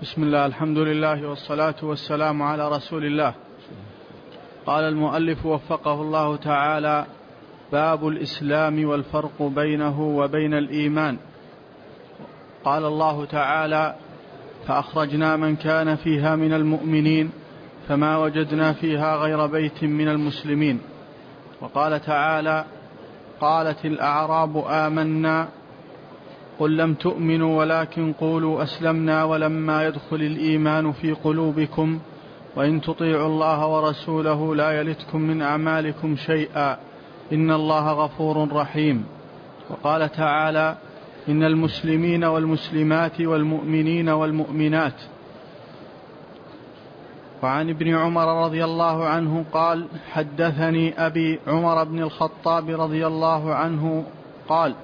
بسم الله، الحمد لله والصلاة والسلام على رسول الله. قال المؤلف وفقه الله تعالى: باب الإسلام والفرق بينه وبين الإيمان. قال الله تعالى: فأخرجنا من كان فيها من المؤمنين فما وجدنا فيها غير بيت من المسلمين. وقال تعالى: قالت الأعراب آمنا قل لم تؤمنوا ولكن قولوا أسلمنا ولما يدخل الإيمان في قلوبكم وإن تطيعوا الله ورسوله لا يلتكم من أعمالكم شيئا إن الله غفور رحيم. وقال تعالى: إن المسلمين والمسلمات والمؤمنين والمؤمنات. وعن ابن عمر رضي الله عنه قال: حدثني أبي عمر بن الخطاب رضي الله عنه قال: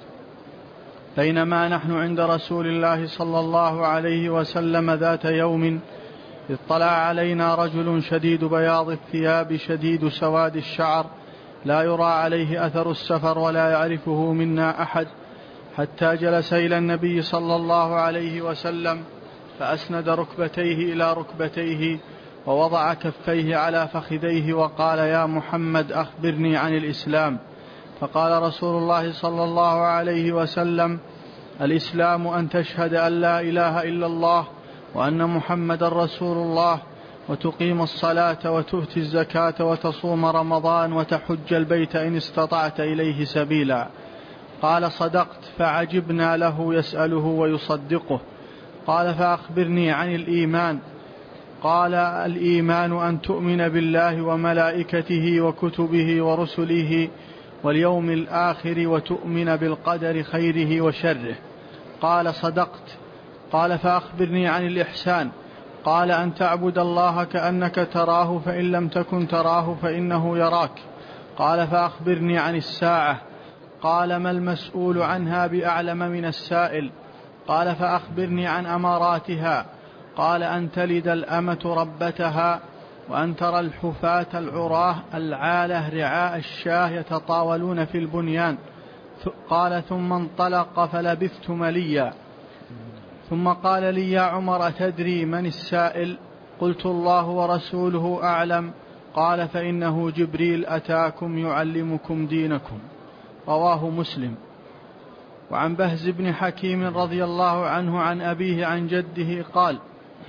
بينما نحن عند رسول الله صلى الله عليه وسلم ذات يوم اطلع علينا رجل شديد بياض الثياب شديد سواد الشعر لا يرى عليه أثر السفر ولا يعرفه منا أحد، حتى جلس إلى النبي صلى الله عليه وسلم فأسند ركبتيه إلى ركبتيه ووضع كفيه على فخذيه وقال: يا محمد أخبرني عن الإسلام. فقال رسول الله صلى الله عليه وسلم: الإسلام أن تشهد أن لا إله إلا الله وأن محمد رسول الله وتقيم الصلاة وتؤتي الزكاة وتصوم رمضان وتحج البيت إن استطعت إليه سبيلا. قال: صدقت. فعجبنا له يسأله ويصدقه. قال: فأخبرني عن الإيمان. قال: الإيمان أن تؤمن بالله وملائكته وكتبه ورسله واليوم الآخر وتؤمن بالقدر خيره وشره. قال: صدقت. قال: فأخبرني عن الإحسان. قال: أن تعبد الله كأنك تراه فإن لم تكن تراه فإنه يراك. قال: فأخبرني عن الساعة. قال: ما المسؤول عنها بأعلم من السائل. قال: فأخبرني عن أماراتها. قال: أن تلد الأمة ربتها وأن ترى الحفاة العراه العالة رعاء الشاه يتطاولون في البنيان. قال: ثم انطلق فلبثت مليا، ثم قال لي: يا عمر أتدري من السائل؟ قلت: الله ورسوله أعلم. قال: فإنه جبريل أتاكم يعلمكم دينكم. رواه مسلم. وعن بهز بن حكيم رضي الله عنه عن أبيه عن جده قال: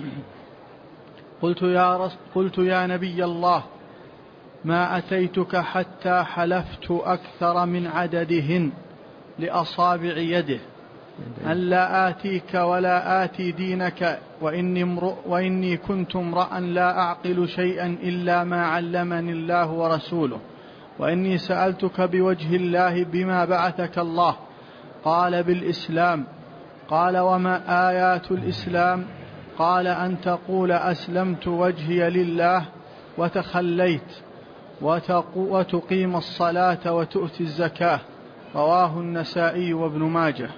قلت يا نبي الله ما أتيتك حتى حلفت أكثر من عددهن لأصابع يده أن لا آتيك ولا آتي دينك وإني كنت امرأ لا أعقل شيئا إلا ما علمني الله ورسوله وإني سألتك بوجه الله بما بعثك الله. قال: بالإسلام. قال: وما آيات الإسلام؟ قال: أن تقول أسلمت وجهي لله وتخليت وتقيم الصلاة وتؤتي الزكاة. رواه النسائي وابن ماجه.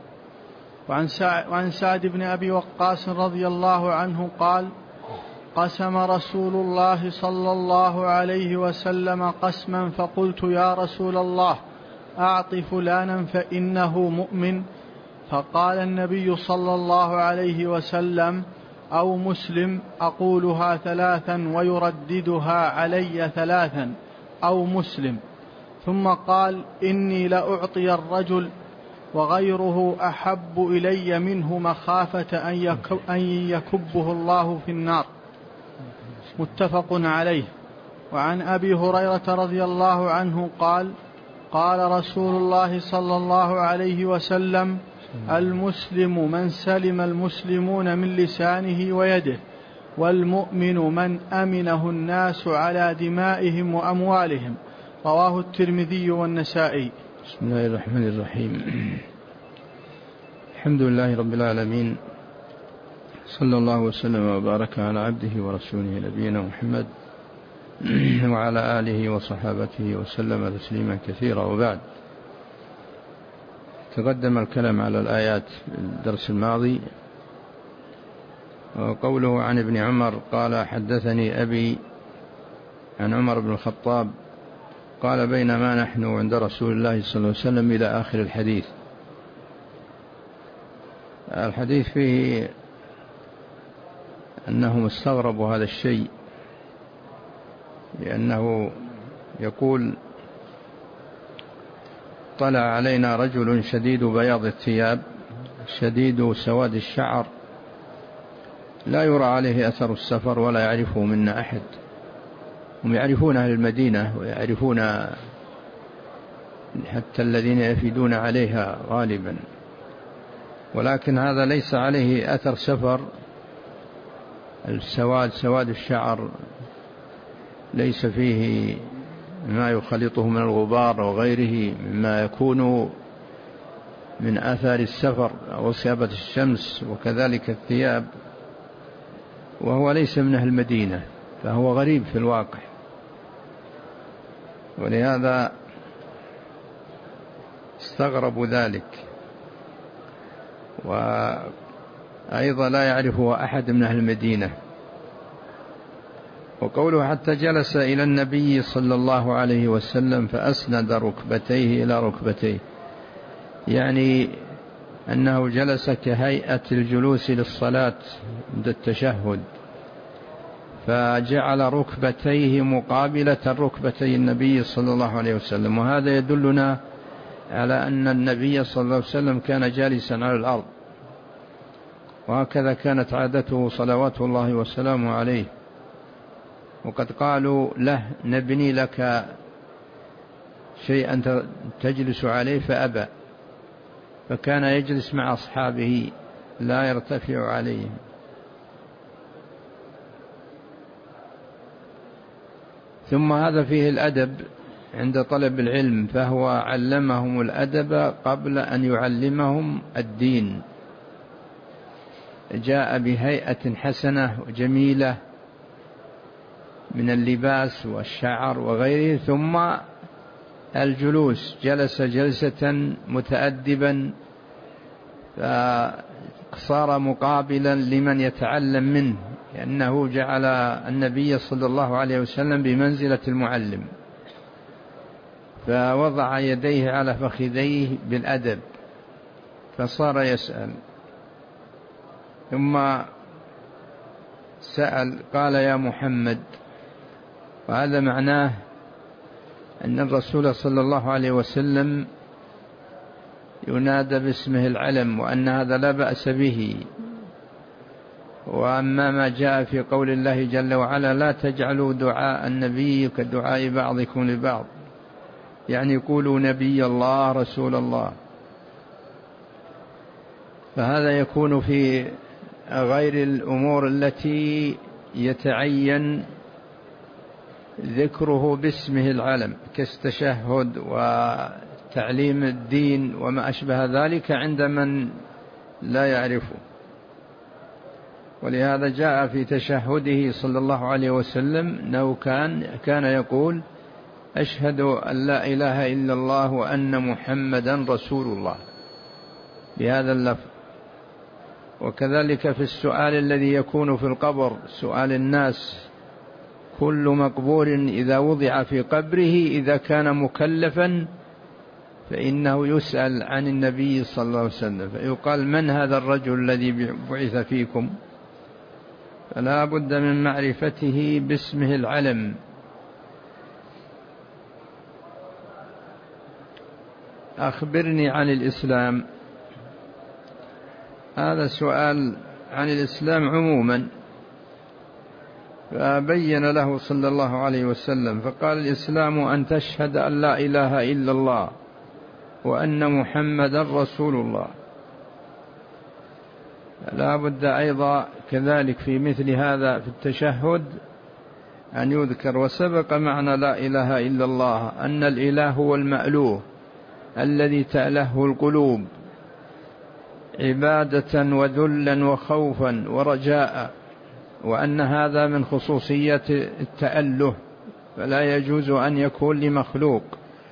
وعن سعد بن أبي وقاص رضي الله عنه قال: قسم رسول الله صلى الله عليه وسلم قسما فقلت: يا رسول الله أعط فلانا فإنه مؤمن. فقال النبي صلى الله عليه وسلم: أو مسلم. أقولها ثلاثا ويرددها علي ثلاثا: أو مسلم. ثم قال: إني لأعطي الرجل وغيره أحب إلي منه مخافة أن يكبه الله في النار. متفق عليه. وعن أبي هريرة رضي الله عنه قال: قال رسول الله صلى الله عليه وسلم: المسلم من سلم المسلمون من لسانه ويده، والمؤمن من أمنه الناس على دمائهم وأموالهم. رواه الترمذي والنسائي. بسم الله الرحمن الرحيم. الحمد لله رب العالمين، صلى الله وسلم وبارك على عبده ورسوله نبينا محمد وعلى آله وصحابته وسلم تسليما كثيرا. وبعد، تقدم الكلام على الآيات في الدرس الماضي. وقوله عن ابن عمر قال: حدثني أبي عن عمر بن الخطاب قال: بينما نحن عند رسول الله صلى الله عليه وسلم إلى آخر الحديث. الحديث فيه أنهم استغربوا هذا الشيء، لأنه يقول: طلع علينا رجل شديد بياض الثياب شديد سواد الشعر لا يرى عليه أثر السفر ولا يعرفه منا أحد. هم يعرفون أهل المدينة ويعرفون حتى الذين يفيدون عليها غالبا، ولكن هذا ليس عليه أثر سفر. السواد سواد الشعر ليس فيه ما يخلطه من الغبار وغيره مما يكون من آثار السفر أو صيابة الشمس، وكذلك الثياب، وهو ليس من أهل المدينة، فهو غريب في الواقع. ولهذا استغربوا ذلك، وأيضا لا يعرفه أحد من أهل المدينة. وقوله: حتى جلس إلى النبي صلى الله عليه وسلم فأسند ركبتيه إلى ركبتيه، يعني أنه جلس كهيئة الجلوس للصلاة عند التشهد، فجعل ركبتيه مقابلة ركبتي النبي صلى الله عليه وسلم. وهذا يدلنا على أن النبي صلى الله عليه وسلم كان جالسا على الأرض، وهكذا كانت عادته صلوات الله وسلامه عليه. وقد قالوا له: نبني لك شيئا تجلس عليه، فأبى، فكان يجلس مع أصحابه لا يرتفع عليهم. ثم هذا فيه الأدب عند طلب العلم، فهو علمهم الأدب قبل أن يعلمهم الدين. جاء بهيئة حسنة وجميلة من اللباس والشعر وغيره، ثم الجلوس، جلس جلسة متأدبا، فصار مقابلا لمن يتعلم منه، لأنه جعل النبي صلى الله عليه وسلم بمنزلة المعلم، فوضع يديه على فخذيه بالأدب، فصار يسأل. ثم سأل قال: يا محمد. وهذا معناه أن الرسول صلى الله عليه وسلم ينادى باسمه العلم، وأن هذا لا بأس به. وأما ما جاء في قول الله جل وعلا: لا تجعلوا دعاء النبي كدعاء بعضكم لبعض، يعني يقولوا نبي الله رسول الله، فهذا يكون في غير الأمور التي يتعين ذكره باسمه العلم، كالتشهد وتعليم الدين وما أشبه ذلك عند من لا يعرفه. ولهذا جاء في تشهده صلى الله عليه وسلم أنه كان يقول: أشهد أن لا إله إلا الله وأن محمدا رسول الله، بهذا اللفظ. وكذلك في السؤال الذي يكون في القبر، سؤال الناس، كل مقبور إذا وضع في قبره إذا كان مكلفا فإنه يسأل عن النبي صلى الله عليه وسلم، فيقال: من هذا الرجل الذي بعث فيكم؟ فلا بد من معرفته باسمه العلم. أخبرني عن الإسلام. هذا سؤال عن الإسلام عموما، فبين له صلى الله عليه وسلم فقال: الإسلام أن تشهد أن لا إله إلا الله وأن محمدا رسول الله. لا بد أيضا كذلك في مثل هذا في التشهد أن يذكر. وسبق معنى لا إله إلا الله أن الإله هو المألوه الذي تأله القلوب عبادة وذلا وخوفا ورجاء، وأن هذا من خصوصيات التأله، فلا يجوز أن يكون لمخلوق.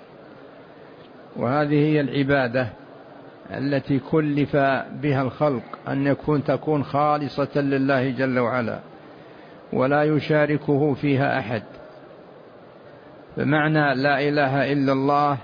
وهذه هي العبادة التي كلف بها الخلق، أن تكون خالصة لله جل وعلا ولا يشاركه فيها أحد. فمعنى لا إله إلا الله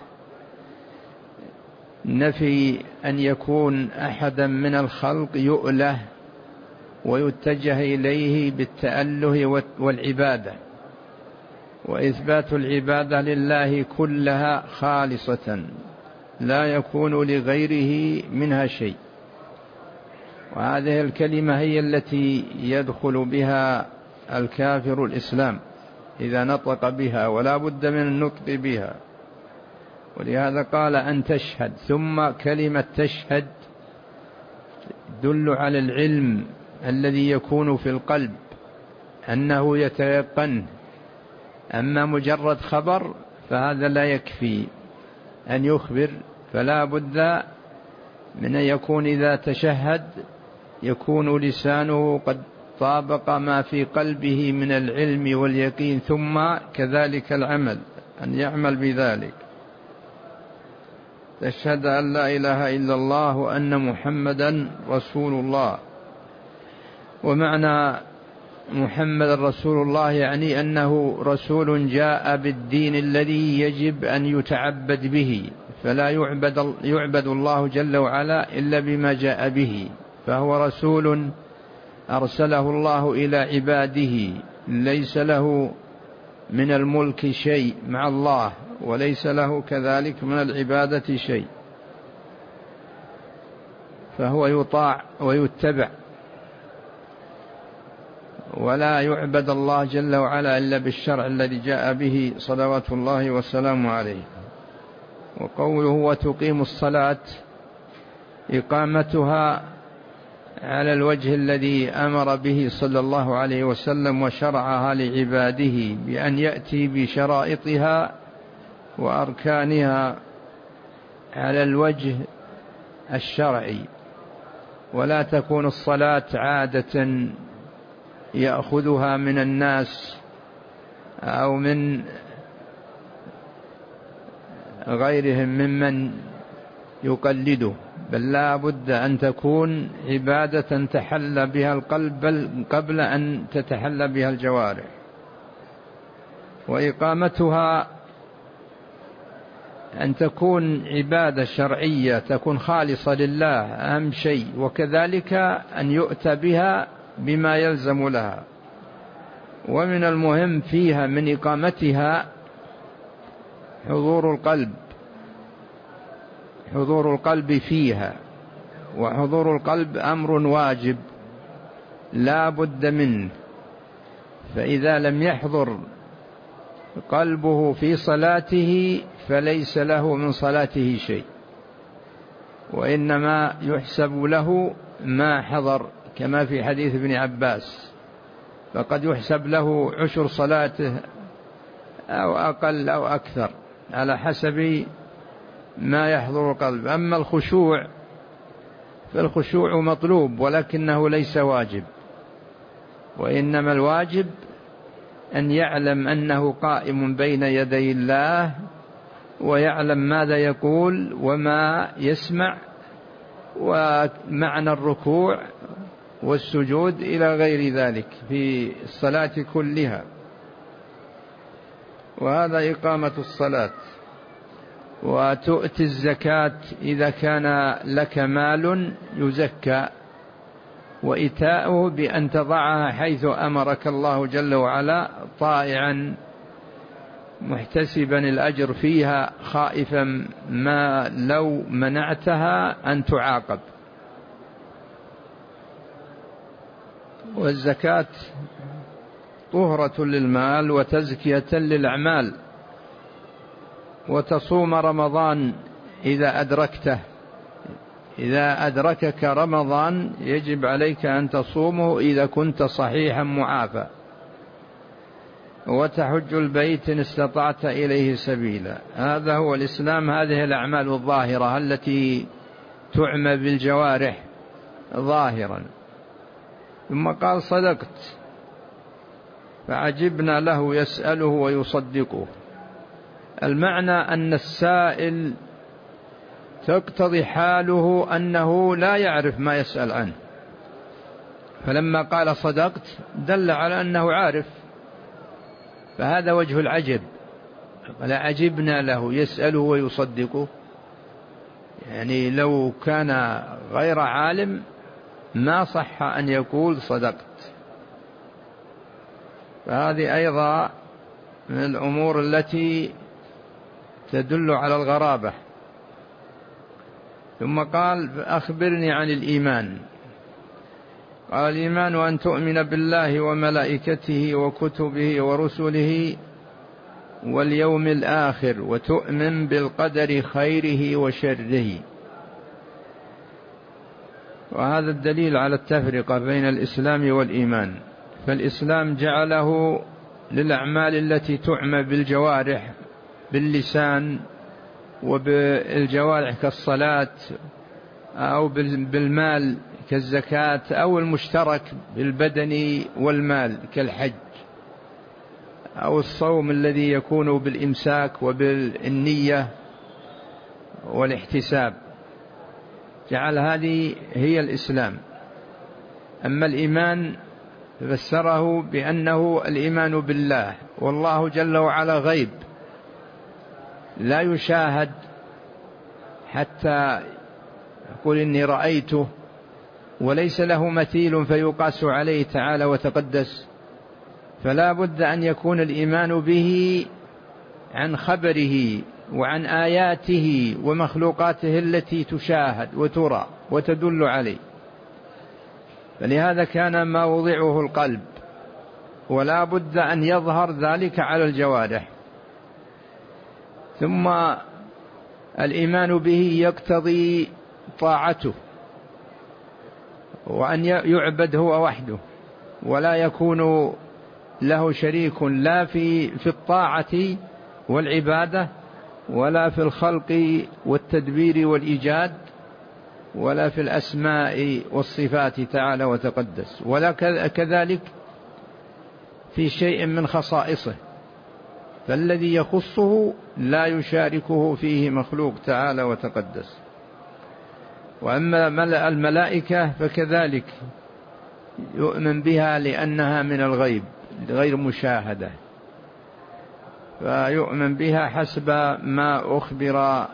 نفي أن يكون أحدا من الخلق يؤله ويتجه إليه بالتأله والعبادة، وإثبات العبادة لله كلها خالصة لا يكون لغيره منها شيء. وهذه الكلمة هي التي يدخل بها الكافر الإسلام إذا نطق بها، ولا بد من النطق بها. ولهذا قال أن تشهد، ثم كلمة تشهد تدل على العلم الذي يكون في القلب أنه يتيقن. أما مجرد خبر فهذا لا يكفي أن يخبر، فلا بد من أن يكون إذا تشهد يكون لسانه قد طابق ما في قلبه من العلم واليقين، ثم كذلك العمل، أن يعمل بذلك. تشهد أن لا إله إلا الله وأن محمدا رسول الله. ومعنى محمد رسول الله يعني أنه رسول جاء بالدين الذي يجب أن يتعبد به، فلا يعبد الله جل وعلا إلا بما جاء به، فهو رسول أرسله الله إلى عباده، ليس له من الملك شيء مع الله، وليس له كذلك من العبادة شيء، فهو يطاع ويتبع، ولا يعبد الله جل وعلا إلا بالشرع الذي جاء به صلوات الله والسلام عليه. وقوله وتقيم الصلاة، إقامتها على الوجه الذي أمر به صلى الله عليه وسلم وشرعها لعباده، بأن يأتي بشرائطها وأركانها على الوجه الشرعي، ولا تكون الصلاة عادة يأخذها من الناس أو من غيرهم ممن يقلده، بل لا بد أن تكون عبادة تحل بها القلب قبل أن تتحل بها الجوارح. وإقامتها أن تكون عبادة شرعية تكون خالصة لله أهم شيء، وكذلك أن يؤتى بها بما يلزم لها. ومن المهم فيها من إقامتها حضور القلب، حضور القلب فيها، وحضور القلب أمر واجب لا بد منه، فإذا لم يحضر قلبه في صلاته فليس له من صلاته شيء، وإنما يحسب له ما حضر، كما في حديث ابن عباس، فقد يحسب له عشر صلاته أو أقل أو أكثر على حسب ما يحضر القلب. أما الخشوع فالخشوع مطلوب ولكنه ليس واجب، وإنما الواجب أن يعلم أنه قائم بين يدي الله، ويعلم ماذا يقول وما يسمع، ومعنى الركوع والسجود إلى غير ذلك في الصلاة كلها. وهذا إقامة الصلاة. وتؤتي الزكاة إذا كان لك مال يزكى، وإيتاؤه بأن تضعها حيث أمرك الله جل وعلا، طائعا محتسبا الأجر فيها، خائفا ما لو منعتها أن تعاقب. والزكاة طهرة للمال وتزكية للأعمال. وتصوم رمضان إذا أدركته، إذا أدركك رمضان يجب عليك أن تصومه إذا كنت صحيحا معافى. وتحج البيت إن استطعت إليه سبيلا. هذا هو الإسلام، هذه الأعمال الظاهرة التي تعمى بالجوارح ظاهرا. ثم قال صدقت، فعجبنا له يسأله ويصدقه. المعنى أن السائل تقتضي حاله أنه لا يعرف ما يسأل عنه، فلما قال صدقت دل على أنه عارف، فهذا وجه العجب. لعجبنا له يسأله ويصدقه، يعني لو كان غير عالم ما صح أن يقول صدقت. فهذه أيضا من الأمور التي تدل على الغرابة. ثم قال أخبرني عن الإيمان. قال الإيمان أن تؤمن بالله وملائكته وكتبه ورسله واليوم الآخر وتؤمن بالقدر خيره وشره. وهذا الدليل على التفرقة بين الإسلام والإيمان. فالإسلام جعله للأعمال التي تعمل بالجوارح باللسان وبالجوارح كالصلاة، أو بالمال كالزكاة، أو المشترك بالبدن والمال كالحج، أو الصوم الذي يكون بالإمساك وبالنية والاحتساب. جعل هذه هي الإسلام. أما الإيمان فسره بأنه الإيمان بالله، والله جل وعلا غيب لا يشاهد حتى يقول إني رأيته، وليس له مثيل فيقاس عليه تعالى وتقدس. فلا بد أن يكون الإيمان به عن خبره وعن آياته ومخلوقاته التي تشاهد وترى وتدل عليه. فلهذا كان موضعه القلب، ولا بد أن يظهر ذلك على الجوارح. ثم الإيمان به يقتضي طاعته، وأن يعبد هو وحده، ولا يكون له شريك لا في الطاعة والعبادة، ولا في الخلق والتدبير والإيجاد، ولا في الأسماء والصفات تعالى وتقدس، ولا كذلك في شيء من خصائصه. فالذي يخصه لا يشاركه فيه مخلوق تعالى وتقدس. وأما الملائكة فكذلك يؤمن بها لأنها من الغيب غير مشاهدة، فيؤمن بها حسب ما أخبر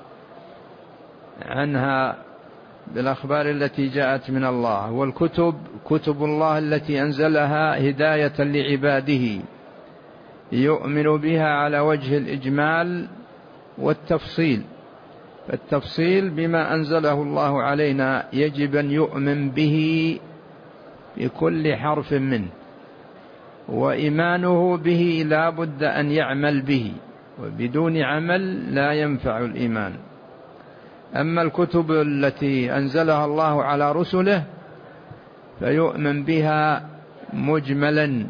عنها بالأخبار التي جاءت من الله. والكتب كتب الله التي أنزلها هداية لعباده، يؤمن بها على وجه الإجمال والتفصيل. فالتفصيل بما أنزله الله علينا يجب أن يؤمن به بكل حرف منه، وإيمانه به لا بد أن يعمل به، وبدون عمل لا ينفع الإيمان. أما الكتب التي أنزلها الله على رسله فيؤمن بها مجملا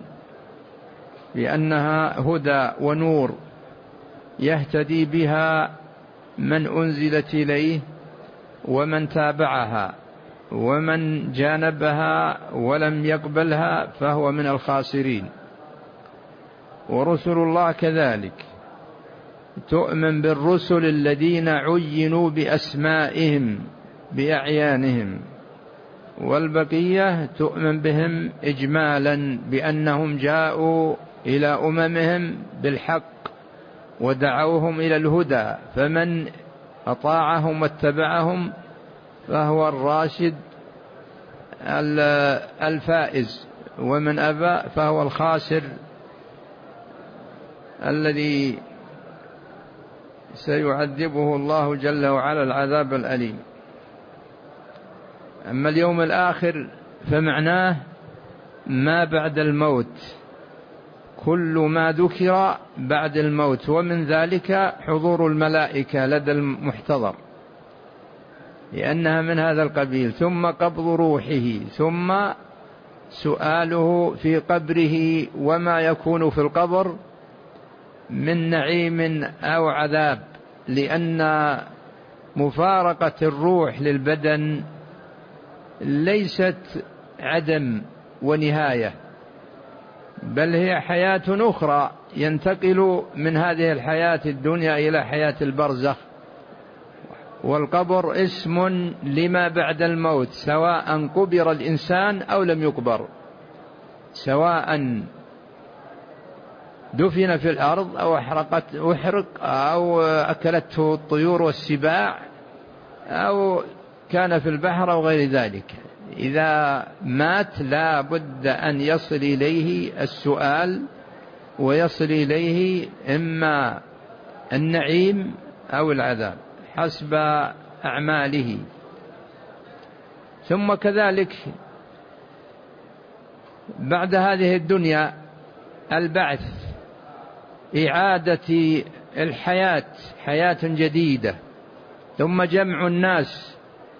بأنها هدى ونور يهتدي بها من أنزلت إليه ومن تابعها، ومن جانبها ولم يقبلها فهو من الخاسرين. ورسل الله كذلك تؤمن بالرسل الذين عينوا بأسمائهم بأعيانهم، والبقية تؤمن بهم إجمالا بأنهم جاءوا إلى أممهم بالحق ودعوهم إلى الهدى، فمن أطاعهم واتبعهم فهو الراشد الفائز، ومن أبى فهو الخاسر الذي سيعذبه الله جل وعلا العذاب الأليم. أما اليوم الآخر فمعناه ما بعد الموت، كل ما ذكر بعد الموت، ومن ذلك حضور الملائكة لدى المحتضر لأنها من هذا القبيل، ثم قبض روحه، ثم سؤاله في قبره وما يكون في القبر من نعيم أو عذاب، لأن مفارقة الروح للبدن ليست عدم ونهاية، بل هي حياة أخرى ينتقل من هذه الحياة الدنيا إلى حياة البرزخ. والقبر اسم لما بعد الموت، سواء قبر الإنسان أو لم يقبر، سواء دفن في الأرض أو أحرق أو أكلته الطيور والسباع أو كان في البحر أو غير ذلك، إذا مات لا بد أن يصل إليه السؤال، ويصل إليه إما النعيم أو العذاب حسب أعماله. ثم كذلك بعد هذه الدنيا البعث، إعادة الحياة، حياة جديدة، ثم جمع الناس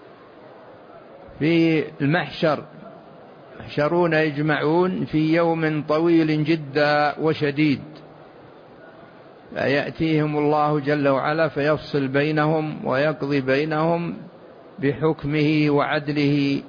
في المحشر، يحشرون يجمعون في يوم طويل جدا وشديد، فيأتيهم الله جل وعلا فيفصل بينهم ويقضي بينهم بحكمه وعدله،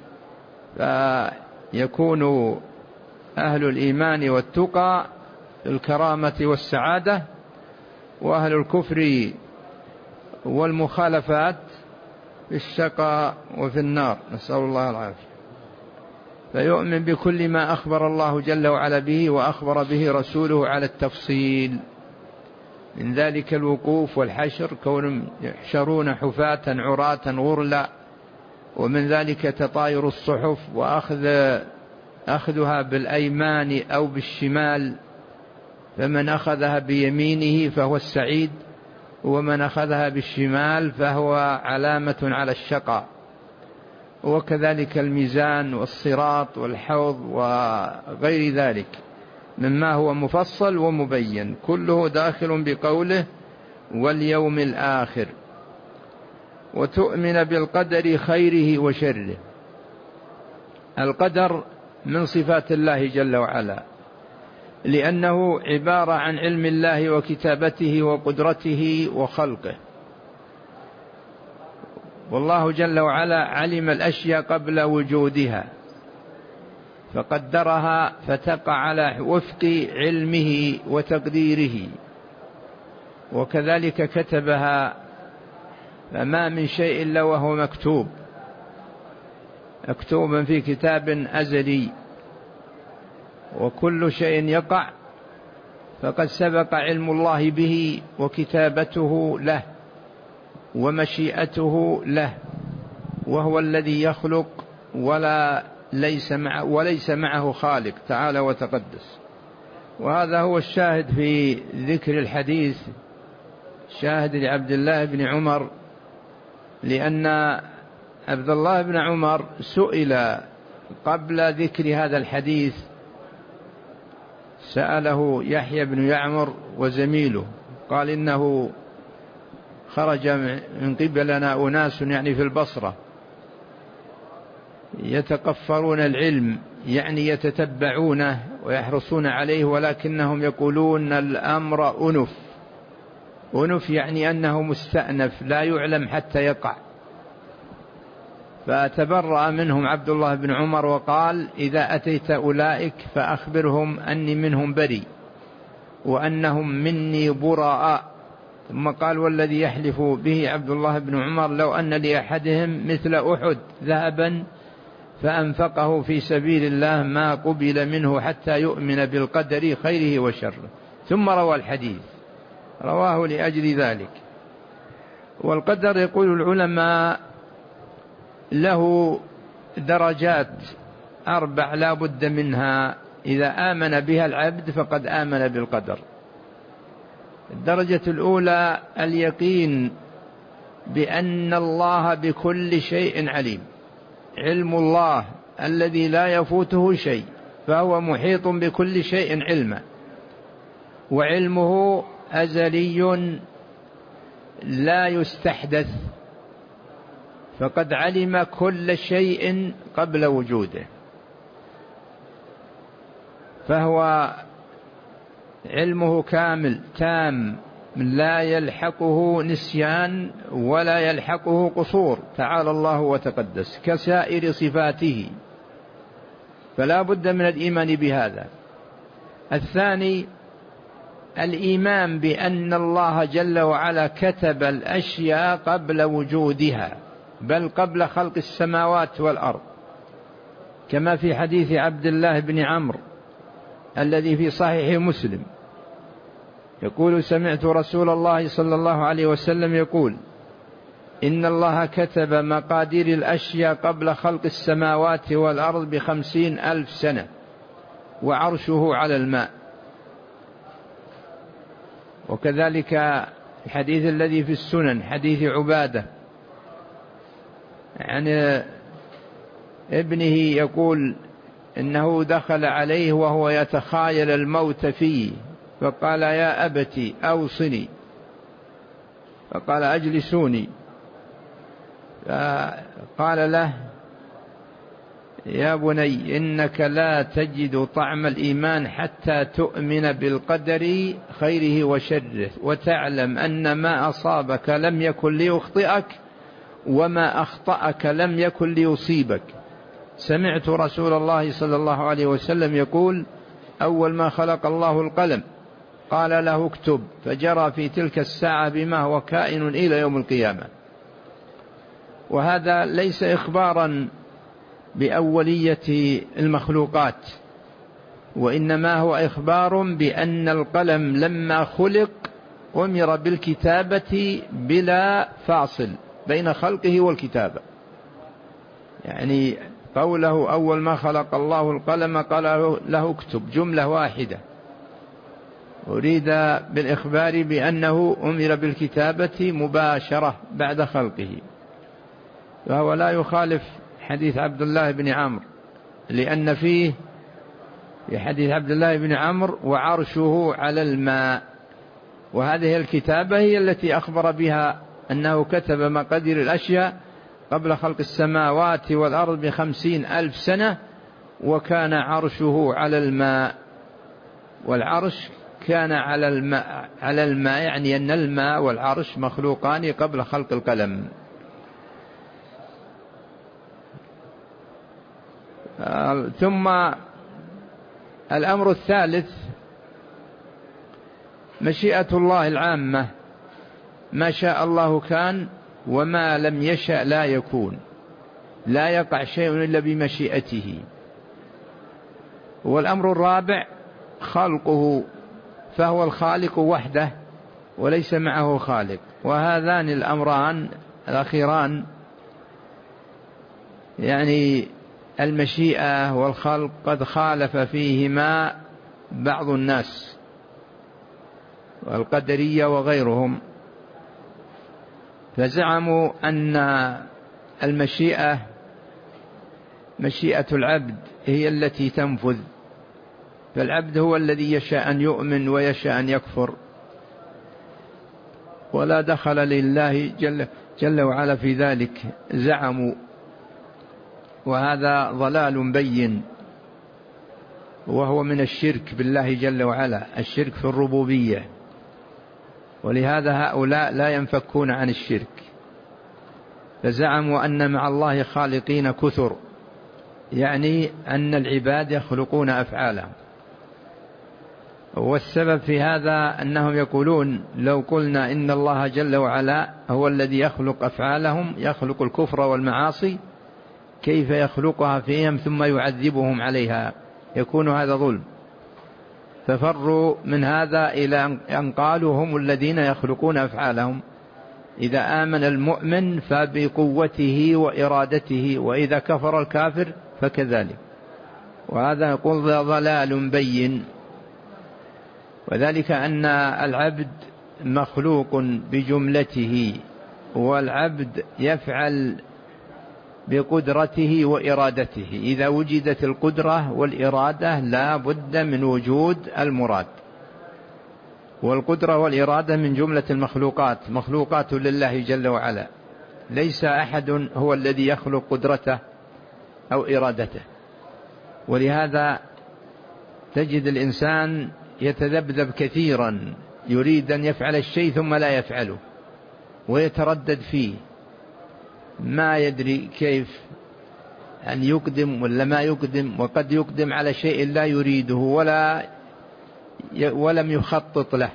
فيكون أهل الإيمان والتقى في الكرامة والسعادة، وأهل الكفر والمخالفات في الشقاء وفي النار، نسأل الله العافية. فيؤمن بكل ما أخبر الله جل وعلا به وأخبر به رسوله على التفصيل، من ذلك الوقوف والحشر، كونهم يحشرون حفاة عراة غرلا، ومن ذلك تطاير الصحف وأخذها بالأيمان أو بالشمال، فمن أخذها بيمينه فهو السعيد، ومن أخذها بالشمال فهو علامة على الشقاء. وكذلك الميزان والصراط والحوض وغير ذلك مما هو مفصل ومبين، كله داخل بقوله واليوم الآخر. وتؤمن بالقدر خيره وشره. القدر من صفات الله جل وعلا، لأنه عبارة عن علم الله وكتابته وقدرته وخلقه، والله جل وعلا علم الأشياء قبل وجودها فقدرها فتقع على وفق علمه وتقديره، وكذلك كتبها، فما من شيء إلا وهو مكتوبا في كتاب أزلي، وكل شيء يقع فقد سبق علم الله به وكتابته له ومشيئته له، وهو الذي يخلق وليس معه خالق تعالى وتقدس. وهذا هو الشاهد في ذكر الحديث، شاهد لعبد الله بن عمر، لأن عبد الله بن عمر سئل قبل ذكر هذا الحديث، سأله يحيى بن يعمر وزميله، قال إنه خرج من قبلنا أناس يعني في البصرة يتقفرون العلم، يعني يتتبعونه ويحرصون عليه، ولكنهم يقولون الأمر أنف يعني أنه مستأنف لا يعلم حتى يقع. فتبرأ منهم عبد الله بن عمر وقال إذا أتيت أولئك فأخبرهم أني منهم بري وأنهم مني براء. ثم قال والذي يحلف به عبد الله بن عمر لو أن لأحدهم مثل أحد ذهبا فأنفقه في سبيل الله ما قبل منه حتى يؤمن بالقدر خيره وشره. ثم روى الحديث، رواه لأجل ذلك. والقدر يقول العلماء له درجات 4 لا بد منها، إذا آمن بها العبد فقد آمن بالقدر. الدرجة الأولى اليقين بأن الله بكل شيء عليم، علم الله الذي لا يفوته شيء، فهو محيط بكل شيء علما، وعلمه أزلي لا يستحدث، فقد علم كل شيء قبل وجوده، فهو علمه كامل تام لا يلحقه نسيان ولا يلحقه قصور، تعالى الله وتقدس، كسائر صفاته، فلا بد من الإيمان بهذا. الثاني الإيمان بأن الله جل وعلا كتب الأشياء قبل وجودها، بل قبل خلق السماوات والأرض، كما في حديث عبد الله بن عمرو الذي في صحيح مسلم يقول سمعت رسول الله صلى الله عليه وسلم يقول إن الله كتب مقادير الأشياء قبل خلق السماوات والأرض 50,000 سنة وعرشه على الماء. وكذلك الحديث الذي في السنن حديث عبادة عن ابنه يقول إنه دخل عليه وهو يتخايل الموت فيه فقال يا أبتي أوصني، فقال أجلسوني، فقال له يا بني إنك لا تجد طعم الإيمان حتى تؤمن بالقدر خيره وشره وتعلم أن ما أصابك لم يكن ليخطئك وما أخطأك لم يكن ليصيبك. سمعت رسول الله صلى الله عليه وسلم يقول أول ما خلق الله القلم قال له اكتب، فجرى في تلك الساعة بما هو كائن إلى يوم القيامة. وهذا ليس إخبارا بأولية المخلوقات، وإنما هو إخبار بأن القلم لما خلق أمر بالكتابة بلا فاصل بين خلقه والكتابة. يعني قوله أول ما خلق الله القلم قال له اكتب جملة واحدة، أريد بالإخبار بأنه أمر بالكتابة مباشرة بعد خلقه. فهو لا يخالف حديث عبد الله بن عمرو، لأن فيه في حديث عبد الله بن عمرو وعرشه على الماء، وهذه الكتابة هي التي أخبر بها أنه كتب مقادير الأشياء قبل خلق السماوات والأرض 50,000 سنة وكان عرشه على الماء. والعرش كان على الماء يعني أن الماء والعرش مخلوقان قبل خلق القلم. ثم الأمر الثالث مشيئة الله العامة، ما شاء الله كان وما لم يشأ لا يكون، لا يقع شيء إلا بمشيئته. والأمر الرابع خلقه، فهو الخالق وحده وليس معه خالق. وهذان الأمران الأخيران يعني المشيئة والخلق قد خالف فيهما بعض الناس والقدرية وغيرهم، فزعموا أن المشيئة مشيئة العبد هي التي تنفذ، فالعبد هو الذي يشاء أن يؤمن ويشاء أن يكفر، ولا دخل لله جل وعلا في ذلك، زعموا. وهذا ضلال بين، وهو من الشرك بالله جل وعلا، الشرك في الربوبية. ولهذا هؤلاء لا ينفكون عن الشرك، فزعموا أن مع الله خالقين كثر، يعني أن العباد يخلقون أفعالهم. والسبب في هذا أنهم يقولون لو قلنا إن الله جل وعلا هو الذي يخلق أفعالهم، يخلق الكفر والمعاصي، كيف يخلقها فيهم ثم يعذبهم عليها؟ يكون هذا ظلم. ففروا من هذا إلى أن قالوا هم الذين يخلقون أفعالهم. إذا آمن المؤمن فبقوته وإرادته، وإذا كفر الكافر فكذلك. وهذا يقول ضلال بين. وذلك أن العبد مخلوق بجملته، والعبد يفعل بقدرته وإرادته. إذا وجدت القدرة والإرادة لا بد من وجود المراد. والقدرة والإرادة من جملة المخلوقات، مخلوقات لله جل وعلا، ليس أحد هو الذي يخلق قدرته أو إرادته. ولهذا تجد الإنسان يتذبذب كثيرا، يريد أن يفعل الشيء ثم لا يفعله، ويتردد فيه، ما يدري كيف أن يقدم ولا ما يقدم، وقد يقدم على شيء لا يريده ولم يخطط له.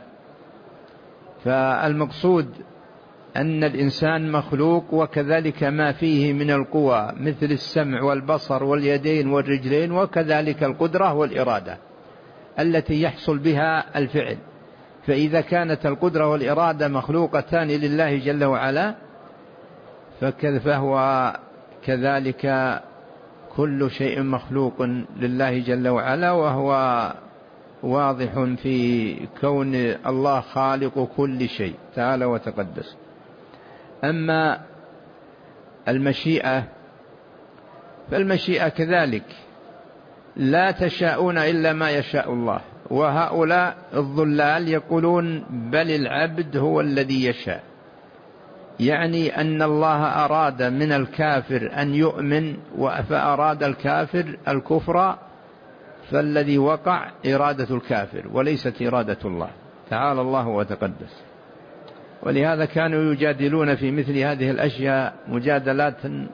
فالمقصود أن الإنسان مخلوق، وكذلك ما فيه من القوى مثل السمع والبصر واليدين والرجلين، وكذلك القدرة والإرادة التي يحصل بها الفعل. فإذا كانت القدرة والإرادة مخلوقتان لله جل وعلا، فهو كذلك كل شيء مخلوق لله جل وعلا، وهو واضح في كون الله خالق كل شيء تعالى وتقدس. أما المشيئة فالمشيئة كذلك لا تشاءون إلا ما يشاء الله، وهؤلاء الضلال يقولون بل العبد هو الذي يشاء، يعني أن الله أراد من الكافر أن يؤمن فأراد الكافر الكفر، فالذي وقع إرادة الكافر وليست إرادة الله تعالى الله وتقدس. ولهذا كانوا يجادلون في مثل هذه الأشياء مجادلات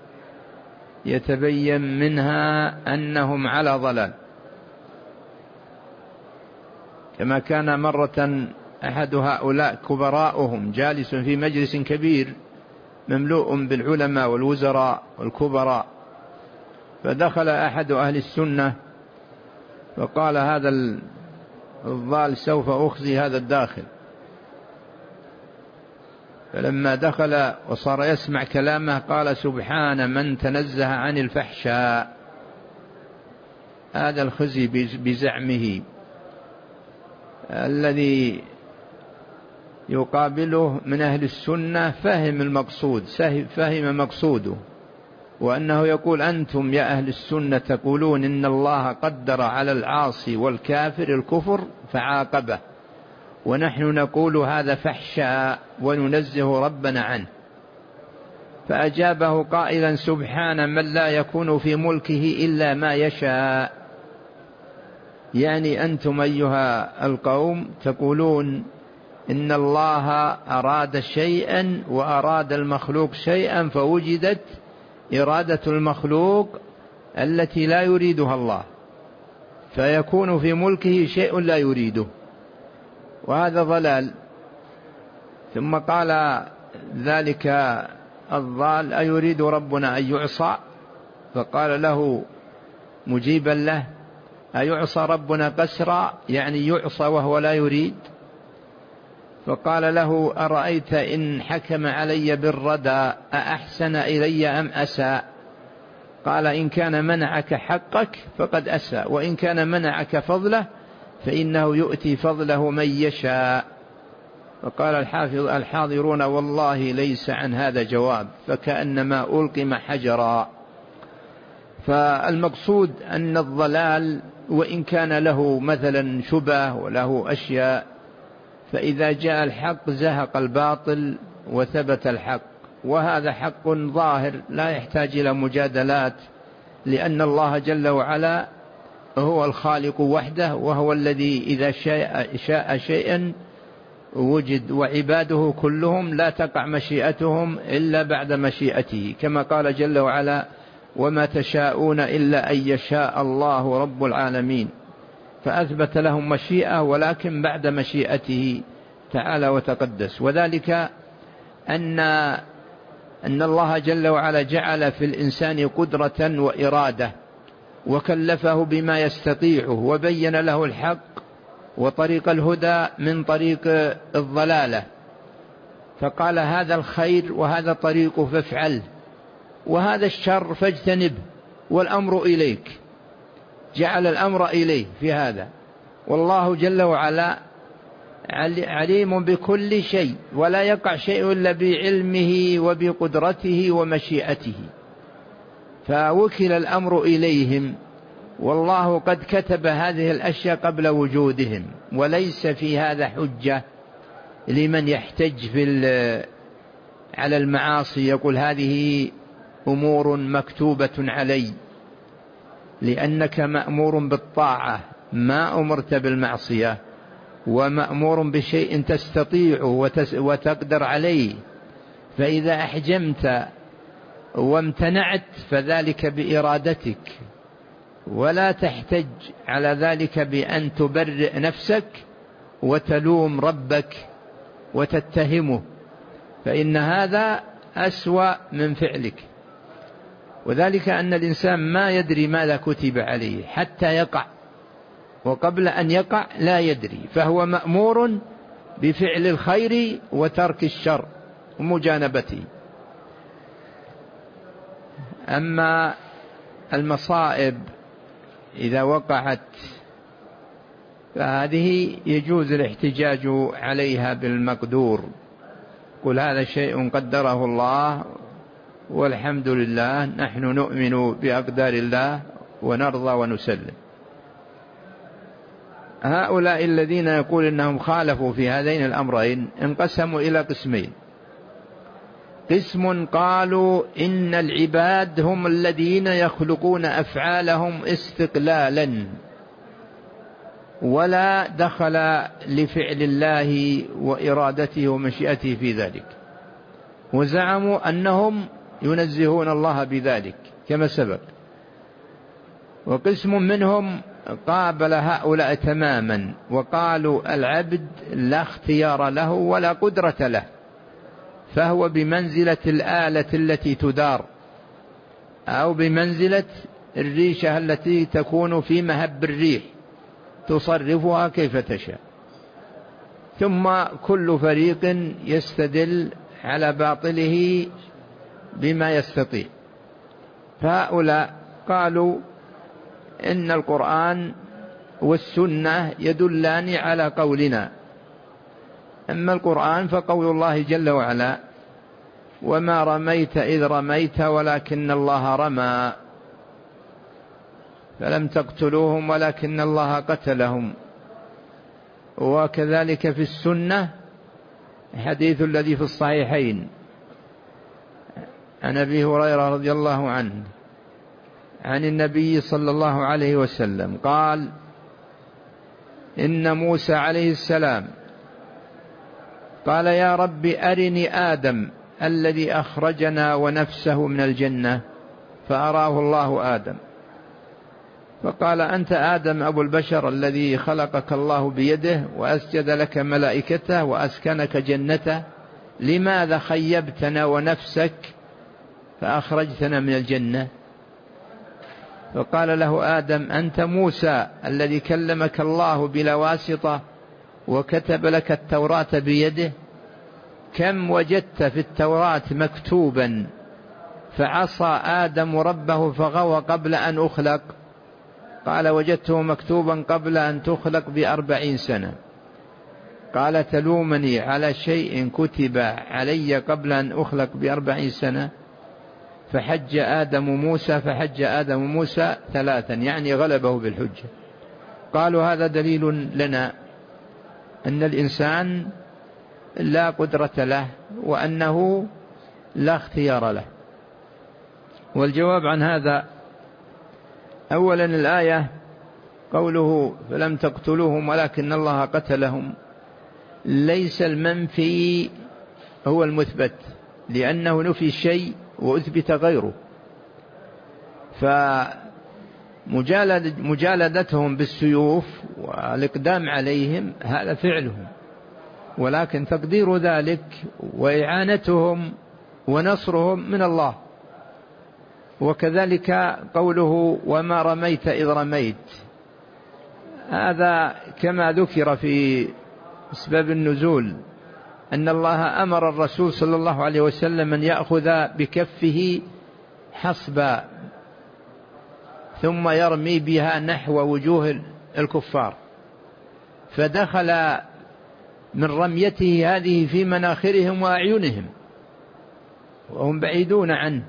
يتبين منها أنهم على ضلال. كما كان مرة أحد هؤلاء كبراءهم جالس في مجلس كبير مملوء بالعلماء والوزراء والكبراء، فدخل أحد أهل السنة فقال هذا الضال سوف أخزي هذا الداخل. فلما دخل وصار يسمع كلامه قال سبحان من تنزه عن الفحشاء. هذا الخزي بزعمه الذي يقابله من أهل السنة فهم المقصود، فهم مقصوده، وأنه يقول أنتم يا أهل السنة تقولون إن الله قدر على العاصي والكافر الكفر فعاقبه، ونحن نقول هذا فحشاء وننزه ربنا عنه. فأجابه قائلا سبحان من لا يكون في ملكه إلا ما يشاء. يعني أنتم أيها القوم تقولون إن الله أراد شيئا وأراد المخلوق شيئا، فوجدت إرادة المخلوق التي لا يريدها الله، فيكون في ملكه شيء لا يريده، وهذا ضلال. ثم قال ذلك الضال أيريد ربنا أن يعصى؟ فقال له مجيبا له أيعصى ربنا قسرا، يعني يعصى وهو لا يريد؟ فقال له أرأيت إن حكم علي بالردى أأحسن إلي أم أساء؟ قال إن كان منعك حقك فقد أساء، وإن كان منعك فضله فإنه يؤتي فضله من يشاء. فقال الحاضرون والله ليس عن هذا جواب، فكأنما ألقم حجرا. فالمقصود أن الضلال وإن كان له مثلا شبه وله أشياء، فإذا جاء الحق زهق الباطل وثبت الحق، وهذا حق ظاهر لا يحتاج إلى مجادلات، لأن الله جل وعلا هو الخالق وحده، وهو الذي إذا شاء شيئا وجد، وعباده كلهم لا تقع مشيئتهم إلا بعد مشيئته، كما قال جل وعلا وما تشاءون إلا أن يشاء الله رب العالمين. فأثبت لهم مشيئة ولكن بعد مشيئته تعالى وتقدس. وذلك أن الله جل وعلا جعل في الإنسان قدرة وإرادة، وكلفه بما يستطيعه، وبين له الحق وطريق الهدى من طريق الضلالة، فقال هذا الخير وهذا طريقه فافعله، وهذا الشر فاجتنبه، والأمر إليك. جعل الأمر إليه في هذا، والله جل وعلا عليم بكل شيء، ولا يقع شيء إلا بعلمه وبقدرته ومشيئته، فوكل الأمر إليهم، والله قد كتب هذه الأشياء قبل وجودهم، وليس في هذا حجة لمن يحتج على المعاصي يقول هذه أمور مكتوبة علي، لأنك مأمور بالطاعة ما أمرت بالمعصية، ومأمور بشيء تستطيع وتقدر عليه، فإذا أحجمت وامتنعت فذلك بإرادتك، ولا تحتج على ذلك بأن تبرئ نفسك وتلوم ربك وتتهمه، فإن هذا أسوأ من فعلك. وذلك أن الإنسان ما يدري ماذا كتب عليه حتى يقع، وقبل أن يقع لا يدري، فهو مأمور بفعل الخير وترك الشر ومجانبته. أما المصائب إذا وقعت فهذه يجوز الاحتجاج عليها بالمقدور، قل هذا شيء قدره الله والحمد لله، نحن نؤمن بأقدار الله ونرضى ونسلم. هؤلاء الذين يقول إنهم خالفوا في هذين الأمرين انقسموا إلى قسمين: قسم قالوا إن العباد هم الذين يخلقون أفعالهم استقلالا ولا دخل لفعل الله وإرادته ومشيئته في ذلك، وزعموا أنهم ينزهون الله بذلك كما سبق. وقسم منهم قابل هؤلاء تماما وقالوا العبد لا اختيار له ولا قدرة له، فهو بمنزلة الآلة التي تدار، أو بمنزلة الريشة التي تكون في مهب الريح تصرفها كيف تشاء. ثم كل فريق يستدل على باطله بما يستطيع. فهؤلاء قالوا إن القرآن والسنة يدلان على قولنا. أما القرآن فقول الله جل وعلا: وما رميت إذ رميت ولكن الله رمى فلم تقتلوهم ولكن الله قتلهم. وكذلك في السنة حديث الذي في الصحيحين عن أبي هريرة رضي الله عنه عن النبي صلى الله عليه وسلم قال: إن موسى عليه السلام قال: يا رب أرني آدم الذي أخرجنا ونفسه من الجنة، فأراه الله آدم، فقال: أنت آدم أبو البشر الذي خلقك الله بيده وأسجد لك ملائكته وأسكنك جنته، لماذا خيبتنا ونفسك فأخرجتنا من الجنة؟ فقال له آدم: أنت موسى الذي كلمك الله بلا واسطة وكتب لك التوراة بيده، كم وجدت في التوراة مكتوبا فعصى آدم ربه فغوى قبل أن أخلق؟ قال: وجدته مكتوبا قبل أن تخلق ب40 سنة. قال: تلومني على شيء كتب علي قبل أن أخلق ب40 سنة؟ فحج آدم موسى 3، يعني غلبه بالحجة. قالوا: هذا دليل لنا أن الإنسان لا قدرة له وأنه لا اختيار له. والجواب عن هذا: أولا الآية قوله فلم تقتلوهم ولكن الله قتلهم، ليس المنفي هو المثبت، لأنه نفي الشيء وأثبت غيره. فمجالدتهم بالسيوف والإقدام عليهم هذا فعلهم، ولكن تقدير ذلك وإعانتهم ونصرهم من الله. وكذلك قوله وما رميت إذ رميت، هذا كما ذكر في أسباب النزول أن الله أمر الرسول صلى الله عليه وسلم أن يأخذ بكفه حصبا ثم يرمي بها نحو وجوه الكفار، فدخل من رميته هذه في مناخرهم وأعينهم وهم بعيدون عنه،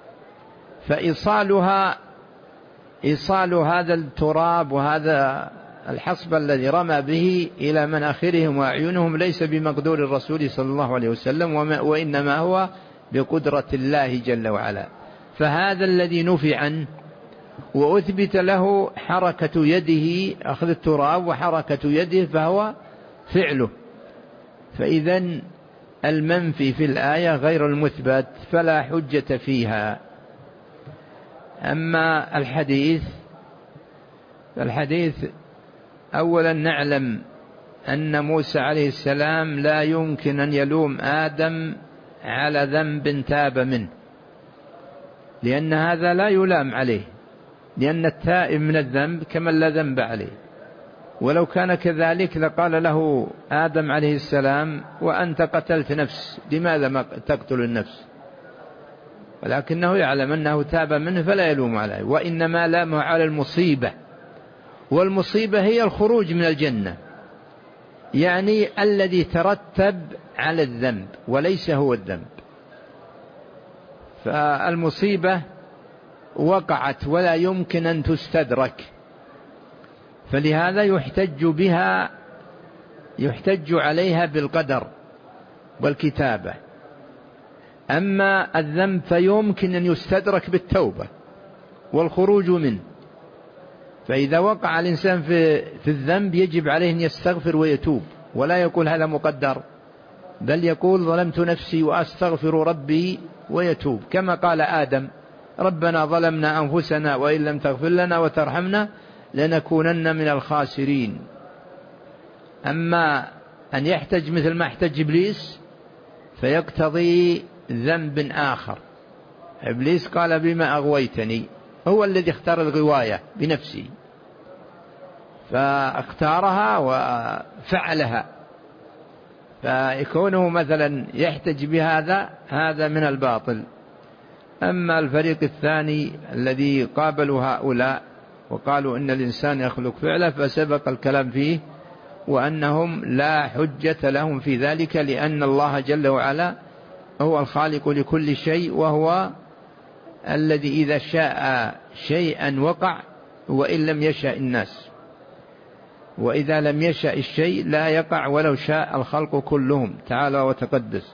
إيصال هذا التراب وهذا الحصب الذي رمى به إلى مناخرهم وأعينهم ليس بمقدور الرسول صلى الله عليه وسلم، وإنما هو بقدرة الله جل وعلا. فهذا الذي نفي عنه وأثبت له حركة يده، أخذ التراب وحركة يده، فهو فعله. فإذن المنفي في الآية غير المثبت فلا حجة فيها. أما الحديث أولا نعلم أن موسى عليه السلام لا يمكن أن يلوم آدم على ذنب تاب منه، لأن هذا لا يلام عليه، لأن التائب من الذنب كمن لا ذنب عليه. ولو كان كذلك لقال له آدم عليه السلام: وأنت قتلت نفس، لماذا ما تقتل النفس؟ ولكنه يعلم أنه تاب منه فلا يلوم عليه، وإنما لامه على المصيبة، والمصيبة هي الخروج من الجنة، يعني الذي ترتب على الذنب وليس هو الذنب. فالمصيبة وقعت ولا يمكن أن تستدرك، فلهذا يحتج عليها بالقدر والكتابة. أما الذنب فيمكن أن يستدرك بالتوبة والخروج منه. فإذا وقع الإنسان في الذنب يجب عليه أن يستغفر ويتوب، ولا يقول هذا مقدر، بل يقول ظلمت نفسي وأستغفر ربي ويتوب، كما قال آدم ربنا ظلمنا أنفسنا وإن لم تغفر لنا وترحمنا لنكونن من الخاسرين. أما أن يحتج مثل ما احتج إبليس فيقتضي ذنب آخر. إبليس قال بما أغويتني، هو الذي اختار الغواية بنفسه، فاختارها وفعلها، فيكونه مثلا يحتج بهذا هذا من الباطل. أما الفريق الثاني الذي قابلوا هؤلاء وقالوا إن الإنسان يخلق فعله فسبق الكلام فيه، وأنهم لا حجة لهم في ذلك، لأن الله جل وعلا هو الخالق لكل شيء، وهو الذي إذا شاء شيئا وقع وإن لم يشاء الناس، وإذا لم يشاء الشيء لا يقع ولو شاء الخلق كلهم تعالى وتقدس.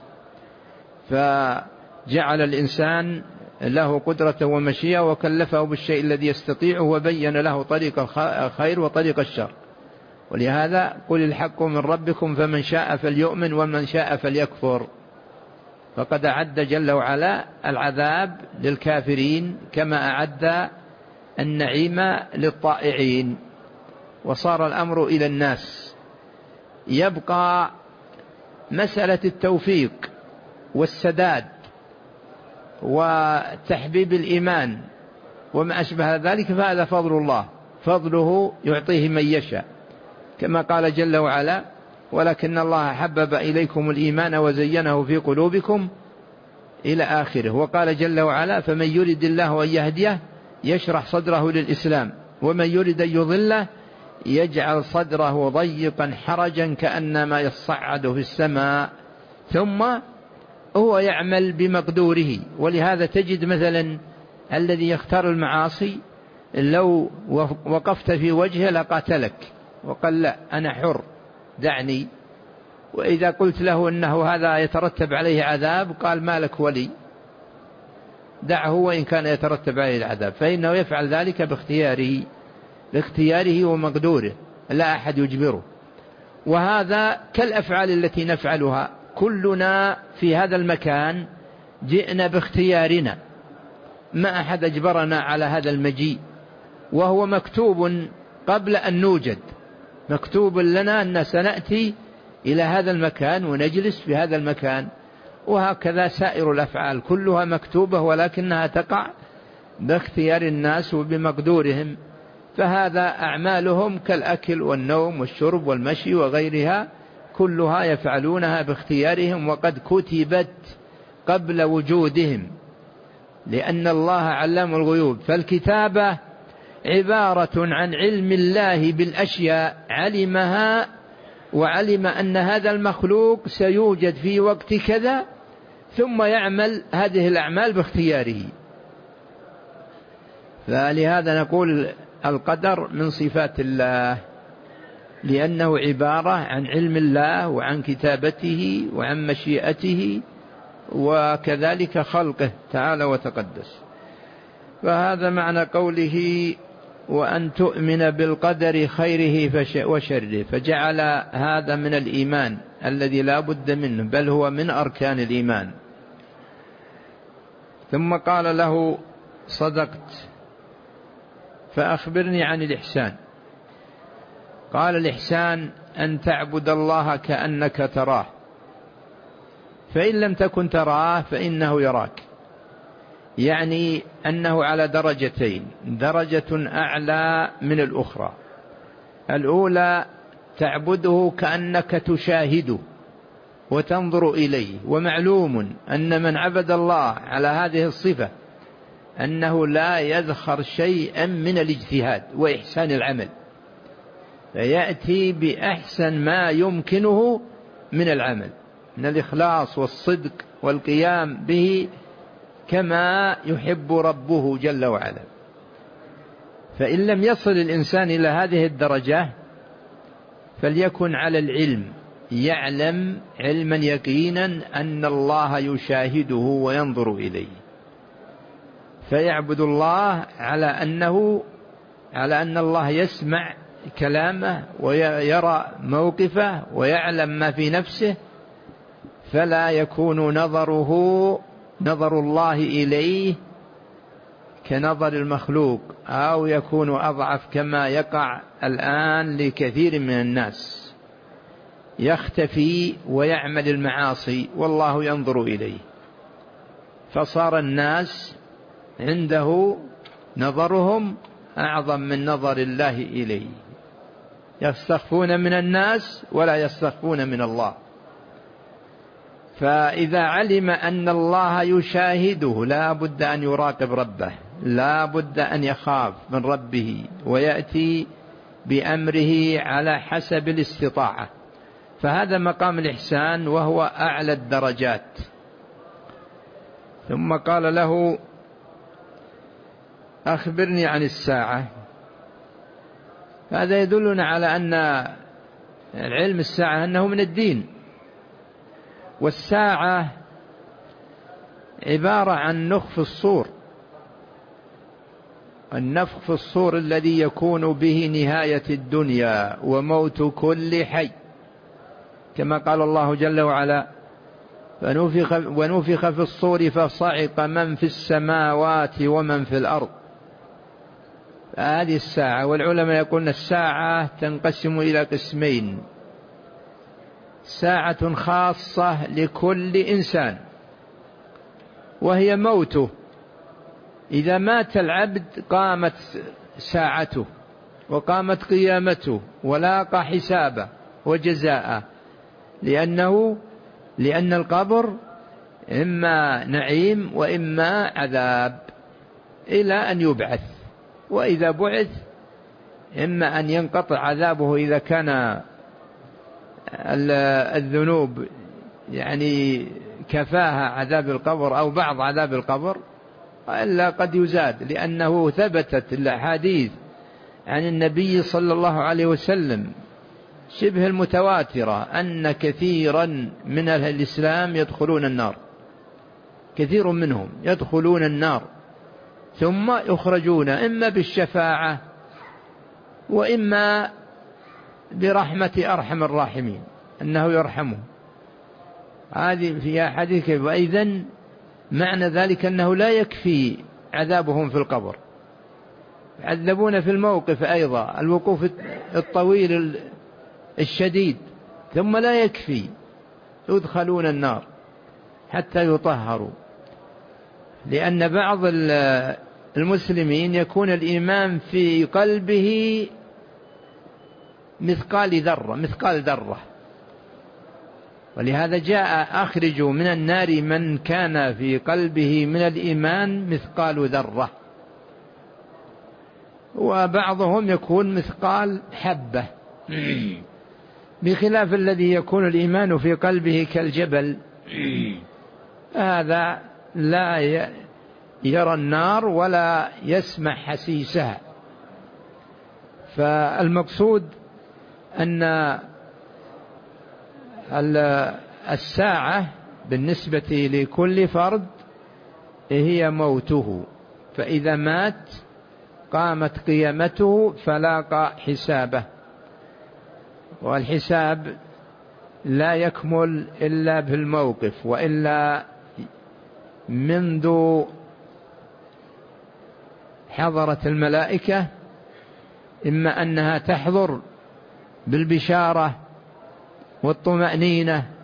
فجعل الإنسان له قدرة ومشيئة وكلفه بالشيء الذي يستطيعه، وبين له طريق الخير وطريق الشر. ولهذا قل الحق من ربكم فمن شاء فليؤمن ومن شاء فليكفر. فقد أعد جل وعلا العذاب للكافرين كما أعد النعيم للطائعين. وصار الأمر إلى الناس. يبقى مسألة التوفيق والسداد وتحبيب الإيمان وما أشبه ذلك، فهذا فضل الله، فضله يعطيه من يشاء، كما قال جل وعلا ولكن الله حبب إليكم الإيمان وزينه في قلوبكم إلى آخره. وقال جل وعلا فمن يرد الله أن يهديه يشرح صدره للإسلام ومن يرد أن يضله يجعل صدره ضيقا حرجا كأنما يصعد في السماء ثم هو يعمل بمقدوره. ولهذا تجد مثلا الذي يختار المعاصي لو وقفت في وجهه لقاتلك وقال لا أنا حر دعني، وإذا قلت له أنه هذا يترتب عليه عذاب قال ما لك ولي، دعه وإن كان يترتب عليه العذاب، فإنه يفعل ذلك باختياره ومقدوره، لا أحد يجبره. وهذا كالأفعال التي نفعلها، كلنا في هذا المكان جئنا باختيارنا، ما أحد أجبرنا على هذا المجيء، وهو مكتوب قبل أن نوجد، مكتوب لنا أن سنأتي إلى هذا المكان ونجلس في هذا المكان. وهكذا سائر الأفعال كلها مكتوبة، ولكنها تقع باختيار الناس وبمقدورهم. فهذا أعمالهم كالأكل والنوم والشرب والمشي وغيرها كلها يفعلونها باختيارهم، وقد كتبت قبل وجودهم، لأن الله علام الغيوب. فالكتابة عبارة عن علم الله بالأشياء، علمها وعلم أن هذا المخلوق سيوجد في وقت كذا، ثم يعمل هذه الأعمال باختياره. فلهذا نقول القدر من صفات الله، لأنه عبارة عن علم الله وعن كتابته وعن مشيئته وكذلك خلقه تعالى وتقدس. فهذا معنى قوله وأن تؤمن بالقدر خيره وشره، فجعل هذا من الإيمان الذي لا بد منه، بل هو من أركان الإيمان. ثم قال له صدقت فأخبرني عن الإحسان. قال الإحسان أن تعبد الله كأنك تراه، فإن لم تكن تراه فإنه يراك، يعني أنه على درجتين، درجة أعلى من الأخرى. الأولى تعبده كأنك تشاهده، وتنظر إليه. ومعلوم أن من عبد الله على هذه الصفة أنه لا يذخر شيئا من الاجتهاد وإحسان العمل، فيأتي بأحسن ما يمكنه من العمل، من الإخلاص والصدق والقيام به كما يحب ربه جل وعلا. فإن لم يصل الإنسان إلى هذه الدرجة فليكن على العلم، يعلم علما يقينا أن الله يشاهده وينظر إليه، فيعبد الله على أن الله يسمع كلامه ويرى موقفه ويعلم ما في نفسه، فلا يكون نظر الله إليه كنظر المخلوق، أو يكون أضعف كما يقع الآن لكثير من الناس، يختفي ويعمل المعاصي والله ينظر إليه، فصار الناس عنده نظرهم أعظم من نظر الله إليه، يستخفون من الناس ولا يستخفون من الله. فإذا علم أن الله يشاهده لا بد أن يراقب ربه، لا بد أن يخاف من ربه ويأتي بأمره على حسب الاستطاعة، فهذا مقام الإحسان وهو أعلى الدرجات. ثم قال له: أخبرني عن الساعة. هذا يدلنا على أن العلم الساعة أنه من الدين، والساعة عبارة عن نفخ الصور، النفخ في الصور الذي يكون به نهاية الدنيا وموت كل حي، كما قال الله جل وعلا: ونفخ في الصور فصعق من في السماوات ومن في الأرض. هذه الساعة، والعلماء يقولون الساعة تنقسم إلى قسمين: ساعة خاصة لكل إنسان وهي موته، إذا مات العبد قامت ساعته وقامت قيامته ولاقى حسابه وجزاءه، لأن القبر إما نعيم وإما عذاب إلى أن يبعث، وإذا بعث إما أن ينقطع عذابه إذا كان الذنوب يعني كفاها عذاب القبر أو بعض عذاب القبر، إلا قد يزاد، لأنه ثبتت الأحاديث عن النبي صلى الله عليه وسلم شبه المتواترة أن كثيرا من أهل الإسلام يدخلون النار، كثير منهم يدخلون النار ثم يخرجون إما بالشفاعة وإما برحمة أرحم الراحمين، أنه يرحمه. هذه في حديث. وإذن معنى ذلك أنه لا يكفي عذابهم في القبر، يعذبون في الموقف أيضا، الوقوف الطويل الشديد، ثم لا يكفي، يدخلون النار حتى يطهروا. لأن بعض المسلمين يكون الإيمان في قلبه مثقال ذرة، ولهذا جاء: أخرجوا من النار من كان في قلبه من الإيمان مثقال ذرة. وبعضهم يكون مثقال حبة، بخلاف الذي يكون الإيمان في قلبه كالجبل، هذا لا يرى النار ولا يسمع حسيسها. فالمقصود أن الساعة بالنسبة لكل فرد هي موته، فإذا مات قامت قيامته فلاقى حسابه، والحساب لا يكمل إلا بالموقف، وإلا منذ حضرت الملائكة إما أنها تحضر بالبشارة والطمأنينة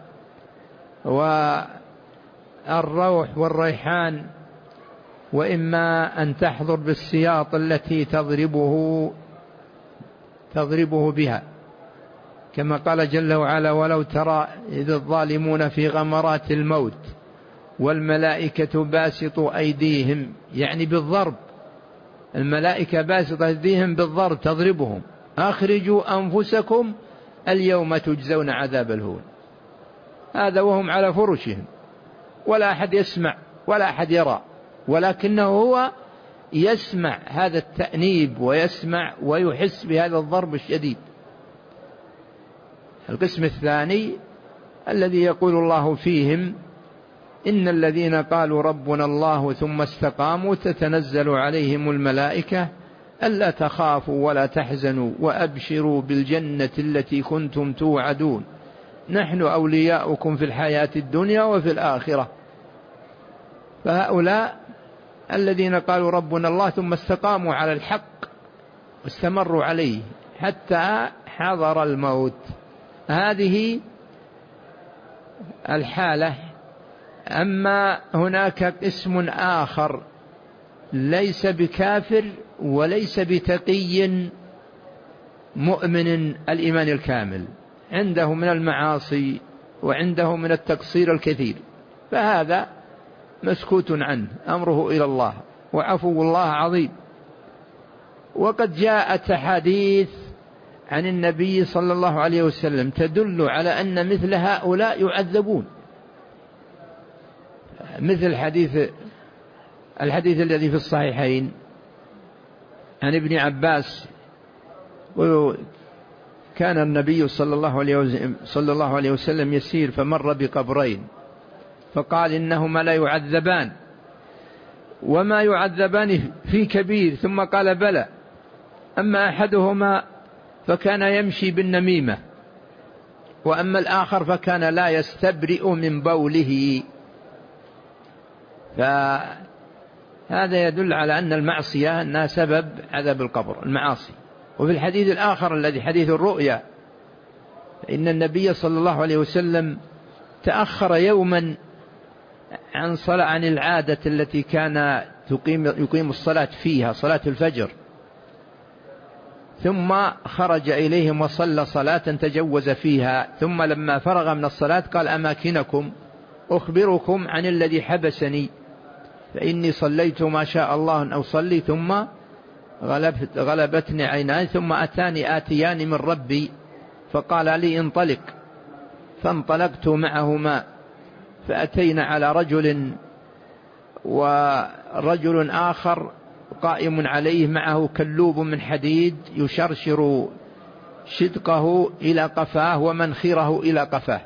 والروح والريحان، وإما أن تحضر بالسياط التي تضربه بها. كما قال جل وعلا: ولو ترى إذ الظالمون في غمرات الموت والملائكة باسطوا أيديهم، يعني بالضرب، الملائكة باسطوا أيديهم بالضرب تضربهم: أخرجوا أنفسكم اليوم تجزون عذاب الهون. هذا وهم على فرشهم، ولا أحد يسمع ولا أحد يرى، ولكنه هو يسمع هذا التأنيب ويسمع ويحس بهذا الضرب الشديد. القسم الثاني الذي يقول الله فيهم: إن الذين قالوا ربنا الله ثم استقاموا تتنزل عليهم الملائكة ألا تخافوا ولا تحزنوا وأبشروا بالجنة التي كنتم توعدون نحن أولياؤكم في الحياة الدنيا وفي الآخرة. فهؤلاء الذين قالوا ربنا الله ثم استقاموا على الحق واستمروا عليه حتى حضر الموت، هذه الحالة. أما هناك قسم آخر ليس بكافر وليس بتقي مؤمن الإيمان الكامل، عنده من المعاصي وعنده من التقصير الكثير، فهذا مسكوت عنه، أمره إلى الله، وعفو الله عظيم. وقد جاءت أحاديث عن النبي صلى الله عليه وسلم تدل على أن مثل هؤلاء يعذبون، مثل الحديث الذي في الصحيحين عن ابن عباس: كان النبي صلى الله عليه وسلم يسير فمر بقبرين فقال: إنهما لا يعذبان، وما يعذبان في كبير. ثم قال: بلى، أما أحدهما فكان يمشي بالنميمة، وأما الآخر فكان لا يستبرئ من بوله. فهذا يدل على أن المعصية أنها سبب عذاب القبر، المعاصي. وفي الحديث الآخر الذي حديث الرؤيا: إن النبي صلى الله عليه وسلم تأخر يوما عن العادة التي كان يقيم الصلاة فيها، صلاة الفجر، ثم خرج إليهم وصلى صلاة تجوز فيها، ثم لما فرغ من الصلاة قال: أماكنكم أخبركم عن الذي حبسني، فإني صليت ما شاء الله أن أصلي، ثم غلبتني عيناي، ثم أتاني آتيان من ربي فقال لي: انطلق. فانطلقت معهما، فأتينا على رجل، ورجل آخر قائم عليه معه كلوب من حديد يشرشر شدقه إلى قفاه ومنخره إلى قفاه،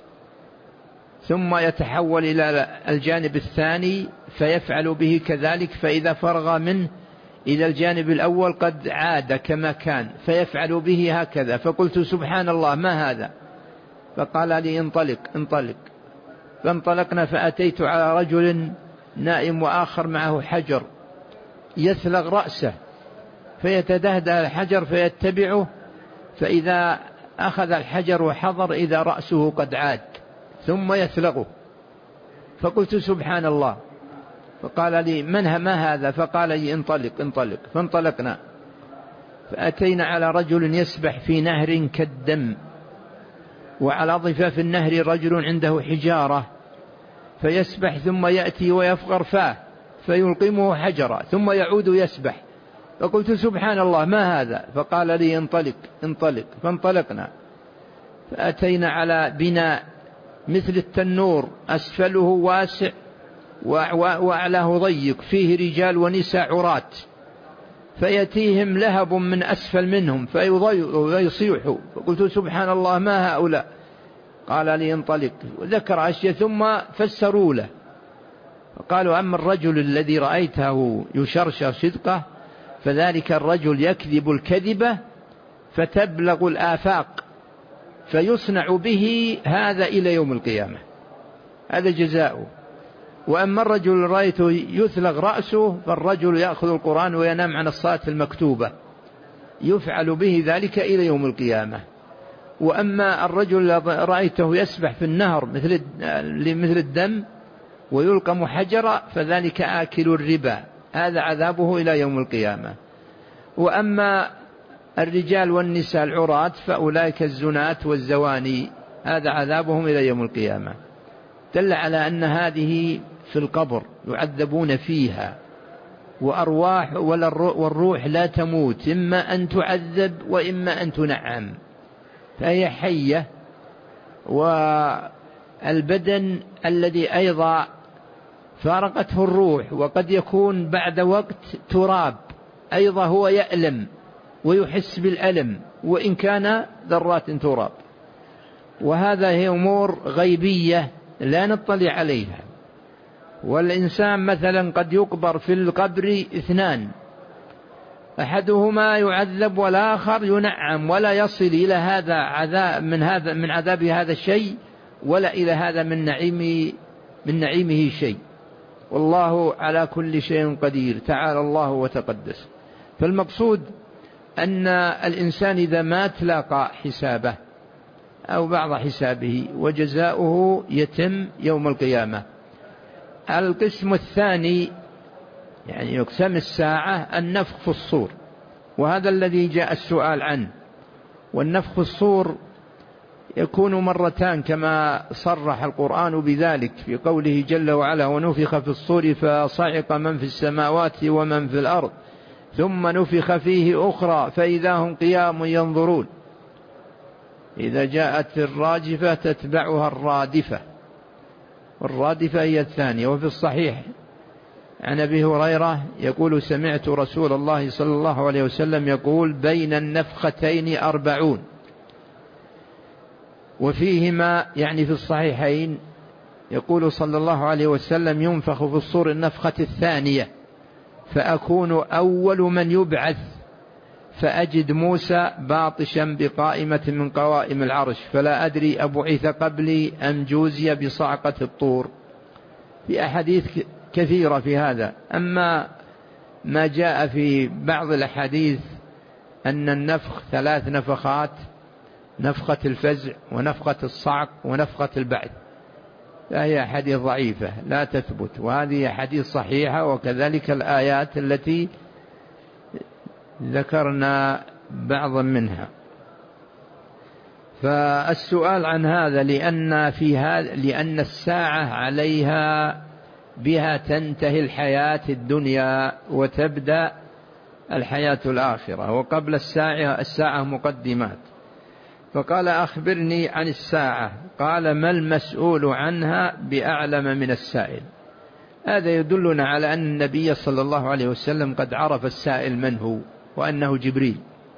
ثم يتحول إلى الجانب الثاني فيفعل به كذلك، فإذا فرغ منه إلى الجانب الأول قد عاد كما كان فيفعل به هكذا. فقلت: سبحان الله، ما هذا؟ فقال لي: انطلق. فانطلقنا، فأتيت على رجل نائم وآخر معه حجر يثلغ رأسه، فيتدهده الحجر فيتبعه، فإذا أخذ الحجر وحضر إذا رأسه قد عاد ثم يثلغه. فقلت: سبحان الله. فقال لي: ما هذا؟ فقال لي: انطلق. فانطلقنا، فأتينا على رجل يسبح في نهر كالدم، وعلى ضفاف النهر رجل عنده حجارة فيسبح، ثم يأتي ويفغر فاه فيلقمه حجرا، ثم يعود يسبح. فقلت: سبحان الله، ما هذا؟ فقال لي: انطلق. فانطلقنا، فأتينا على بناء مثل التنور، أسفله واسع وأعلاه ضيق، فيه رجال ونساء عراة، فيأتيهم لهب من أسفل منهم فيصيحوا. فقلت: سبحان الله، ما هؤلاء؟ قال لي: انطلق. وذكر أشياء ثم فسروا له، فقالوا: أما الرجل الذي رأيته يشرشر صدقه فذلك الرجل يكذب الكذبة فتبلغ الآفاق، فيصنع به هذا إلى يوم القيامة، هذا جزاؤه. وأما الرجل رأيته يثلغ رأسه فالرجل يأخذ القرآن وينام عن الصلاة المكتوبة، يفعل به ذلك إلى يوم القيامة. وأما الرجل رأيته يسبح في النهر مثل الدم ويلقم حجرا فذلك آكل الربا، هذا عذابه إلى يوم القيامة. وأما الرجال والنساء العراة فأولئك الزناة والزواني، هذا عذابهم إلى يوم القيامة. دل على أن هذه في القبر يعذبون فيها، وأرواح والروح لا تموت، إما أن تعذب وإما أن تنعم، فهي حية. والبدن الذي أيضا فارقته الروح وقد يكون بعد وقت تراب، أيضا هو يألم ويحس بالألم وإن كان ذرات تراب، وهذا هي أمور غيبية لا نطلع عليها. والإنسان مثلا قد يقبر في القبر اثنان، أحدهما يعذب والآخر ينعم، ولا يصل إلى هذا عذاب من عذاب هذا الشيء، ولا إلى هذا من نعيمه شيء. والله على كل شيء قدير، تعالى الله وتقدس. فالمقصود أن الإنسان إذا مات لاقى حسابه أو بعض حسابه، وجزاؤه يتم يوم القيامة. القسم الثاني يعني يقسم الساعة النفخ في الصور، وهذا الذي جاء السؤال عنه. والنفخ في الصور يكون مرتان كما صرح القرآن بذلك في قوله جل وعلا: ونفخ في الصور فصعق من في السماوات ومن في الأرض ثم نفخ فيه أخرى فإذا هم قيام ينظرون إذا جاءت الراجفة تتبعها الرادفة، والرادفة هي الثانية. وفي الصحيح عن أبي هريرة يقول: سمعت رسول الله صلى الله عليه وسلم يقول: بين النفختين 40. وفيهما يعني في الصحيحين يقول صلى الله عليه وسلم: ينفخ في الصور النفخة الثانية فأكون أول من يبعث، فأجد موسى باطشا بقائمة من قوائم العرش، فلا أدري أبعث قبلي أم جوزي بصعقة الطور. في أحاديث كثيرة في هذا. أما ما جاء في بعض الأحاديث أن النفخ 3 نفخات: نفخة الفزع ونفخة الصعق ونفخة البعث، فهي أحاديث ضعيفة لا تثبت، وهذه أحاديث صحيحة، وكذلك الآيات التي ذكرنا بعضا منها. فالسؤال عن هذا لأن الساعة عليها بها تنتهي الحياة الدنيا وتبدأ الحياة الآخرة، وقبل الساعة مقدمات. فقال: أخبرني عن الساعة. قال: ما المسؤول عنها بأعلم من السائل. هذا يدلنا على أن النبي صلى الله عليه وسلم قد عرف السائل من هو، وأنه جبريل.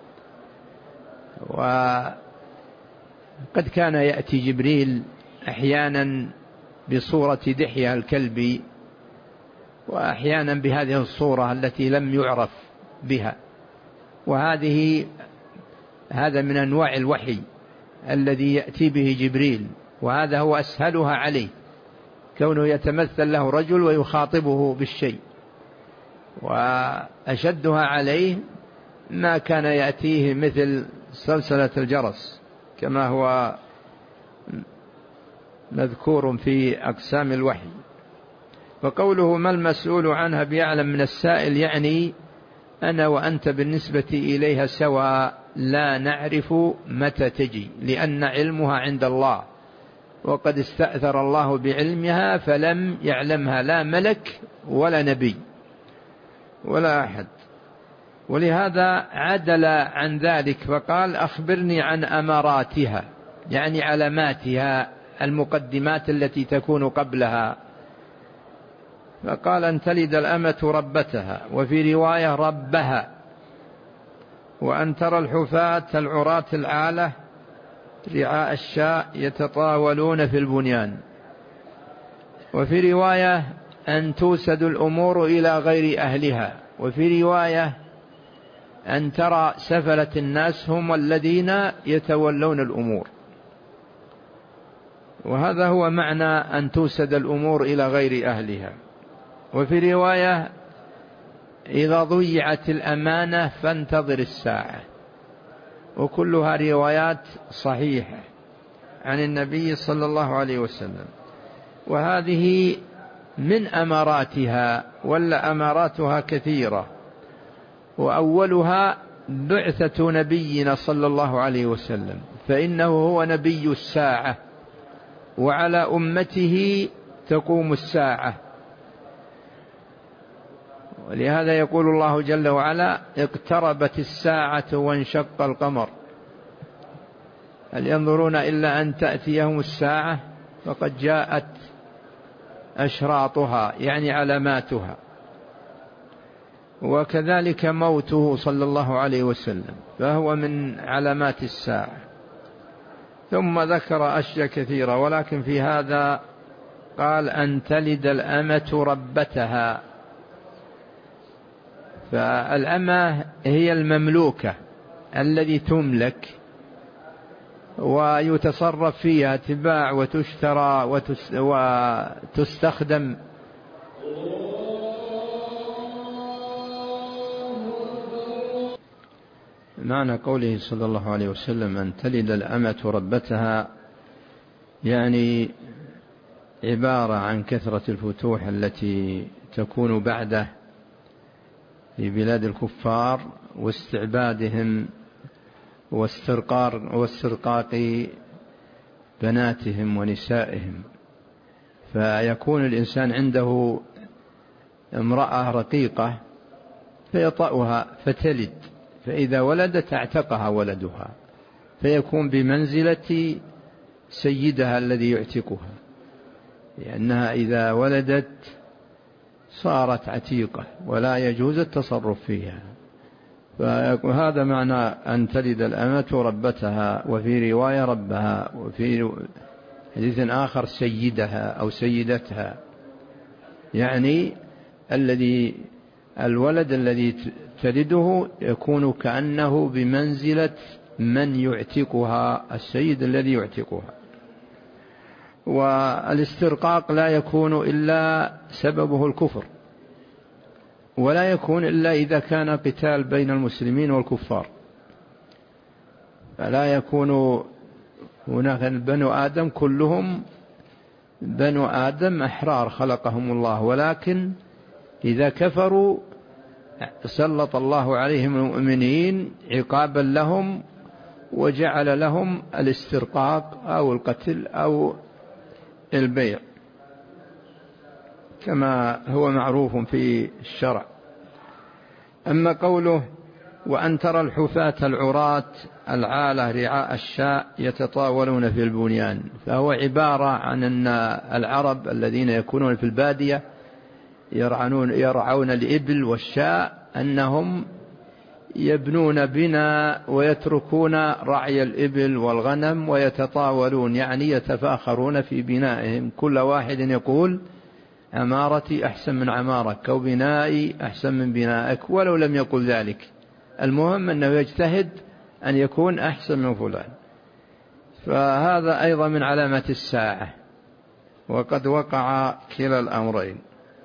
وقد كان يأتي جبريل أحيانا بصورة دحية الكلب، وأحيانا بهذه الصورة التي لم يعرف بها، هذا من أنواع الوحي الذي يأتي به جبريل، وهذا هو أسهلها عليه، كونه يتمثل له رجل ويخاطبه بالشيء. وأشدها عليه ما كان يأتيه مثل سلسلة الجرس كما هو مذكور في أقسام الوحي. فقوله: ما المسؤول عنها بأعلم من السائل، يعني أنا وأنت بالنسبة إليها سواء، لا نعرف متى تجي، لأن علمها عند الله، وقد استأثر الله بعلمها فلم يعلمها لا ملك ولا نبي ولا أحد. ولهذا عدل عن ذلك فقال: أخبرني عن أماراتها، يعني علاماتها، المقدمات التي تكون قبلها. فقال: أن تلد الأمة ربتها، وفي رواية ربها، وأن ترى الحفاة العراة العالة رعاء الشاء يتطاولون في البنيان، وفي رواية أن توسد الأمور إلى غير أهلها، وفي رواية أن ترى سفلة الناس هم الذين يتولون الأمور. وهذا هو معنى أن توسد الأمور إلى غير أهلها. وفي رواية: إذا ضيعت الأمانة فانتظر الساعة. وكلها روايات صحيحة عن النبي صلى الله عليه وسلم. وهذه من أماراتها، ولا أماراتها كثيرة، وأولها بعثة نبينا صلى الله عليه وسلم، فإنه هو نبي الساعة، وعلى أمته تقوم الساعة. ولهذا يقول الله جل وعلا: اقتربت الساعة وانشق القمر، هل ينظرون إلا أن تأتيهم الساعة؟ فقد جاءت أشراطها، يعني علاماتها. وكذلك موته صلى الله عليه وسلم، فهو من علامات الساعة. ثم ذكر أشياء كثيرة، ولكن في هذا قال: أن تلد الأمة ربتها. فالأمة هي المملوكة الذي تملك ويتصرف فيها، تباع وتشترى وتستخدم. معنى قوله صلى الله عليه وسلم: أن تلد الأمة ربتها، يعني عبارة عن كثرة الفتوح التي تكون بعده في بلاد الكفار، واستعبادهم واسترقاق بناتهم ونسائهم، فيكون الإنسان عنده امرأة رقيقة فيطأها فتلد، فإذا ولدت اعتقها ولدها، فيكون بمنزلة سيدها الذي يعتقها، لأنها إذا ولدت صارت عتيقة ولا يجوز التصرف فيها. فهذا معنى أن تلد الأمة ربتها، وفي رواية ربها، وفي حديث آخر سيدها أو سيدتها، يعني الولد الذي تلده يكون كأنه بمنزلة من يعتقها، السيد الذي يعتقها. والاسترقاق لا يكون إلا سببه الكفر، ولا يكون إلا إذا كان قتال بين المسلمين والكفار، فلا يكون هناك بنو آدم كلهم بنو آدم أحرار خلقهم الله، ولكن إذا كفروا سلط الله عليهم المؤمنين عقابا لهم، وجعل لهم الاسترقاق أو القتل أو البيع، كما هو معروف في الشرع. أما قوله: وأن ترى الحفاة العراة العالة رعاء الشاء يتطاولون في البنيان، فهو عبارة عن أن العرب الذين يكونون في البادية يرعون الإبل والشاء، أنهم يبنون بنا ويتركون رعي الإبل والغنم ويتطاولون، يعني يتفاخرون في بنائهم، كل واحد يقول: عمارتي أحسن من عمارك، أو بنائي أحسن من بنائك، ولو لم يقل ذلك، المهم أنه يجتهد أن يكون أحسن من فلان. فهذا أيضا من علامات الساعة، وقد وقع كلا الأمرين.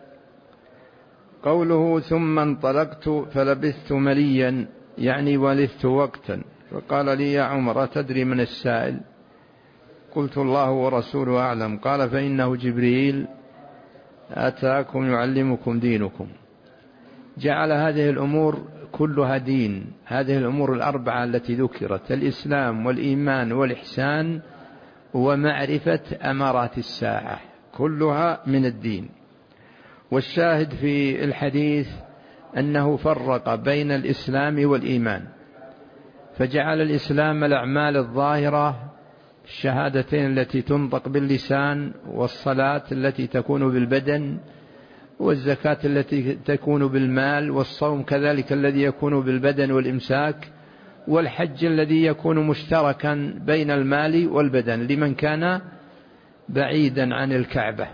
قوله: ثم انطلقت فلبثت مليا، يعني ولثت وقتا، فقال لي: يا عمر أتدري من السائل؟ قلت: الله ورسوله أعلم. قال: فإنه جبريل أتاكم يعلمكم دينكم. جعل هذه الأمور كلها دين، هذه الأمور الأربعة التي ذكرت: الإسلام والإيمان والإحسان ومعرفة أمارات الساعة، كلها من الدين. والشاهد في الحديث أنه فرق بين الإسلام والإيمان، فجعل الإسلام الأعمال الظاهرة، الشهادتين التي تنطق باللسان، والصلاة التي تكون بالبدن، والزكاة التي تكون بالمال، والصوم كذلك الذي يكون بالبدن والإمساك، والحج الذي يكون مشتركا بين المال والبدن لمن كان بعيدا عن الكعبة.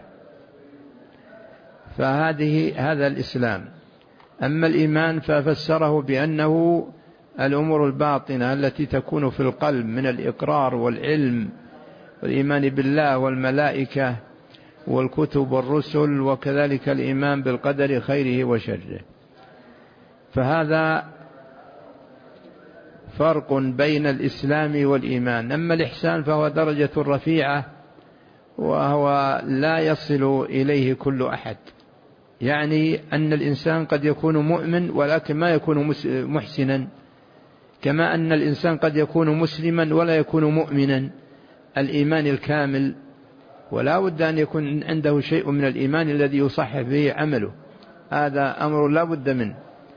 هذا الإسلام. أما الإيمان ففسره بأنه الأمور الباطنة التي تكون في القلب من الإقرار والعلم والإيمان بالله والملائكة والكتب والرسل، وكذلك الإيمان بالقدر خيره وشره. فهذا فرق بين الإسلام والإيمان. أما الإحسان فهو درجة رفيعة، وهو لا يصل إليه كل أحد، يعني أن الإنسان قد يكون مؤمن ولكن ما يكون محسنا، كما أن الإنسان قد يكون مسلما ولا يكون مؤمنا الإيمان الكامل، ولا بد أن يكون عنده شيء من الإيمان الذي يصحح به عمله، هذا أمر لا بد منه.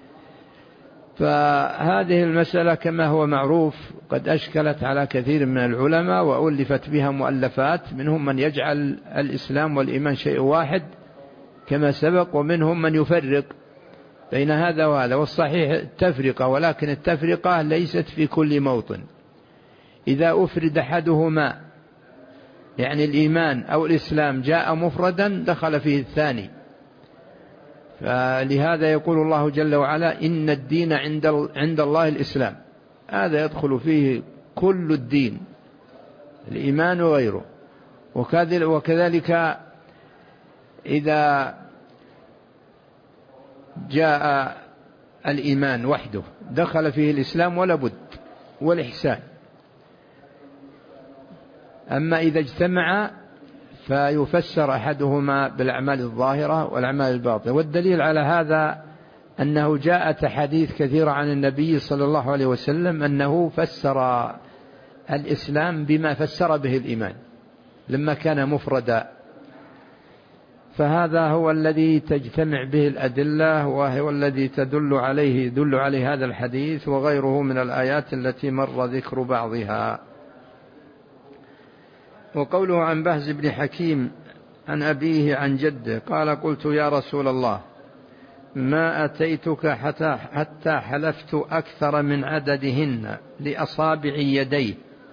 فهذه المسألة كما هو معروف قد أشكلت على كثير من العلماء وألفت بها مؤلفات، منهم من يجعل الإسلام والإيمان شيء واحد كما سبق، ومنهم من يفرق بين هذا وهذا، والصحيح التفرقة، ولكن التفرقة ليست في كل موطن. إذا أفرد أحدهما يعني الإيمان أو الإسلام جاء مفردا دخل فيه الثاني. فلهذا يقول الله جل وعلا إن الدين عند الله الإسلام، هذا يدخل فيه كل الدين، الإيمان وغيره. وكذلك إذا جاء الإيمان وحده دخل فيه الإسلام ولا بد والإحسان. أما إذا اجتمع فيفسر أحدهما بالأعمال الظاهرة والأعمال الباطنة. والدليل على هذا أنه جاءت حديث كثيرة عن النبي صلى الله عليه وسلم أنه فسر الإسلام بما فسر به الإيمان لما كان مفردا. فهذا هو الذي تجتمع به الأدلة، وهو الذي يدل عليه هذا الحديث وغيره من الآيات التي مر ذكر بعضها. وقوله عن بهز بن حكيم عن أبيه عن جده قال قلت يا رسول الله ما أتيتك حتى حلفت أكثر من عددهن لأصابع يديه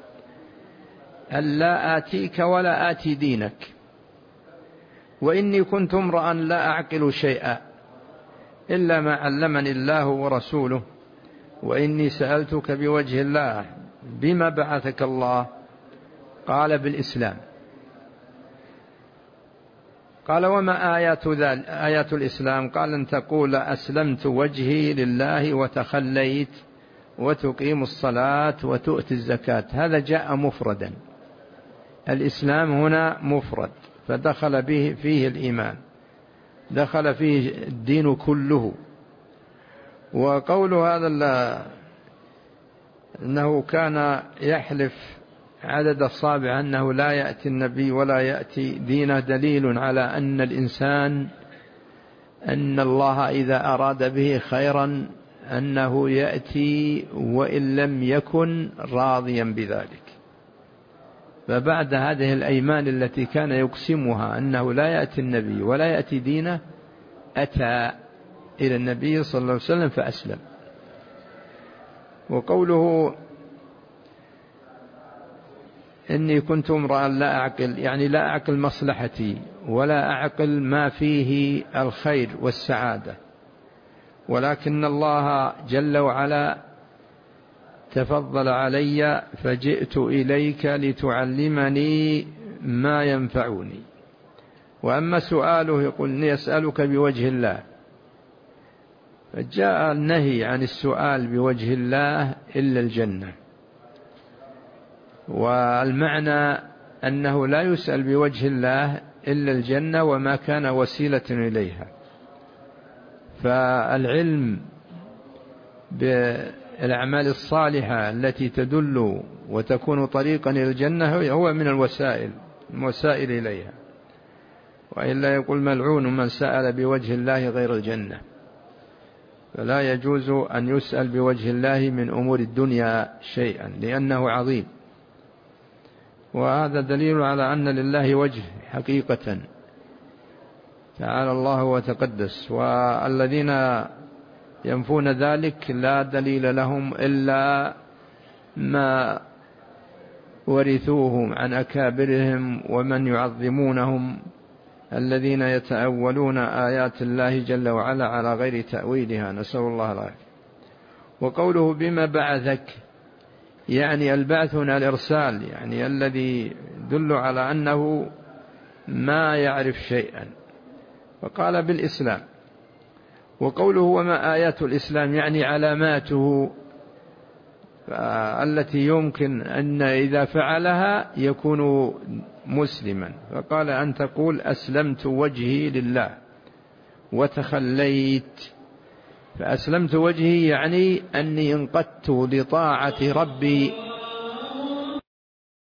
ألا آتيك ولا آتي دينك، وإني كنت امرأ لا أعقل شيئا إلا ما علمني الله ورسوله، وإني سألتك بوجه الله بما بعثك الله؟ قال بالإسلام. قال وما آيات الإسلام؟ قال أن تقول أسلمت وجهي لله وتخليت وتقيم الصلاة وتؤتي الزكاة. هذا جاء مفردا، الإسلام هنا مفرد فدخل به فيه الإيمان، دخل فيه الدين كله. وقوله هذا أنه كان يحلف عدد الصابع أنه لا يأتي النبي ولا يأتي دينه دليل على أن الإنسان أن الله إذا أراد به خيرا أنه يأتي وإن لم يكن راضيا بذلك. فبعد هذه الأيمان التي كان يقسمها أنه لا يأتي النبي ولا يأتي دينه أتى إلى النبي صلى الله عليه وسلم فأسلم. وقوله إني كنت امرأ لا أعقل، يعني لا أعقل مصلحتي ولا أعقل ما فيه الخير والسعادة، ولكن الله جل وعلا تفضل علي فجئت إليك لتعلمني ما ينفعني. وأما سؤاله يقول إني أسألك بوجه الله، فجاء النهي عن السؤال بوجه الله إلا الجنة، والمعنى أنه لا يسأل بوجه الله إلا الجنة وما كان وسيلة إليها. فالعلم بالأعمال الصالحة التي تدل وتكون طريقا إلى الجنة هو من الموسائل إليها، وإلا يقول ملعون من سأل بوجه الله غير الجنة. فلا يجوز أن يسأل بوجه الله من أمور الدنيا شيئا لأنه عظيم، وهذا دليل على أن لله وجه حقيقة تعالى الله وتقدس. والذين ينفون ذلك لا دليل لهم إلا ما ورثوه عن أكابرهم ومن يعظمونهم الذين يتأولون آيات الله جل وعلا على غير تأويلها، نسأل الله العافية. وقوله بما بعثك، يعني البعث هنا الإرسال، يعني الذي يدل على أنه ما يعرف شيئا، فقال بالإسلام. وقوله وما آيات الإسلام يعني علاماته التي يمكن أن إذا فعلها يكون مسلما، فقال أن تقول أسلمت وجهي لله وتخليت فأسلمت وجهي يعني أني انقدت لطاعة ربي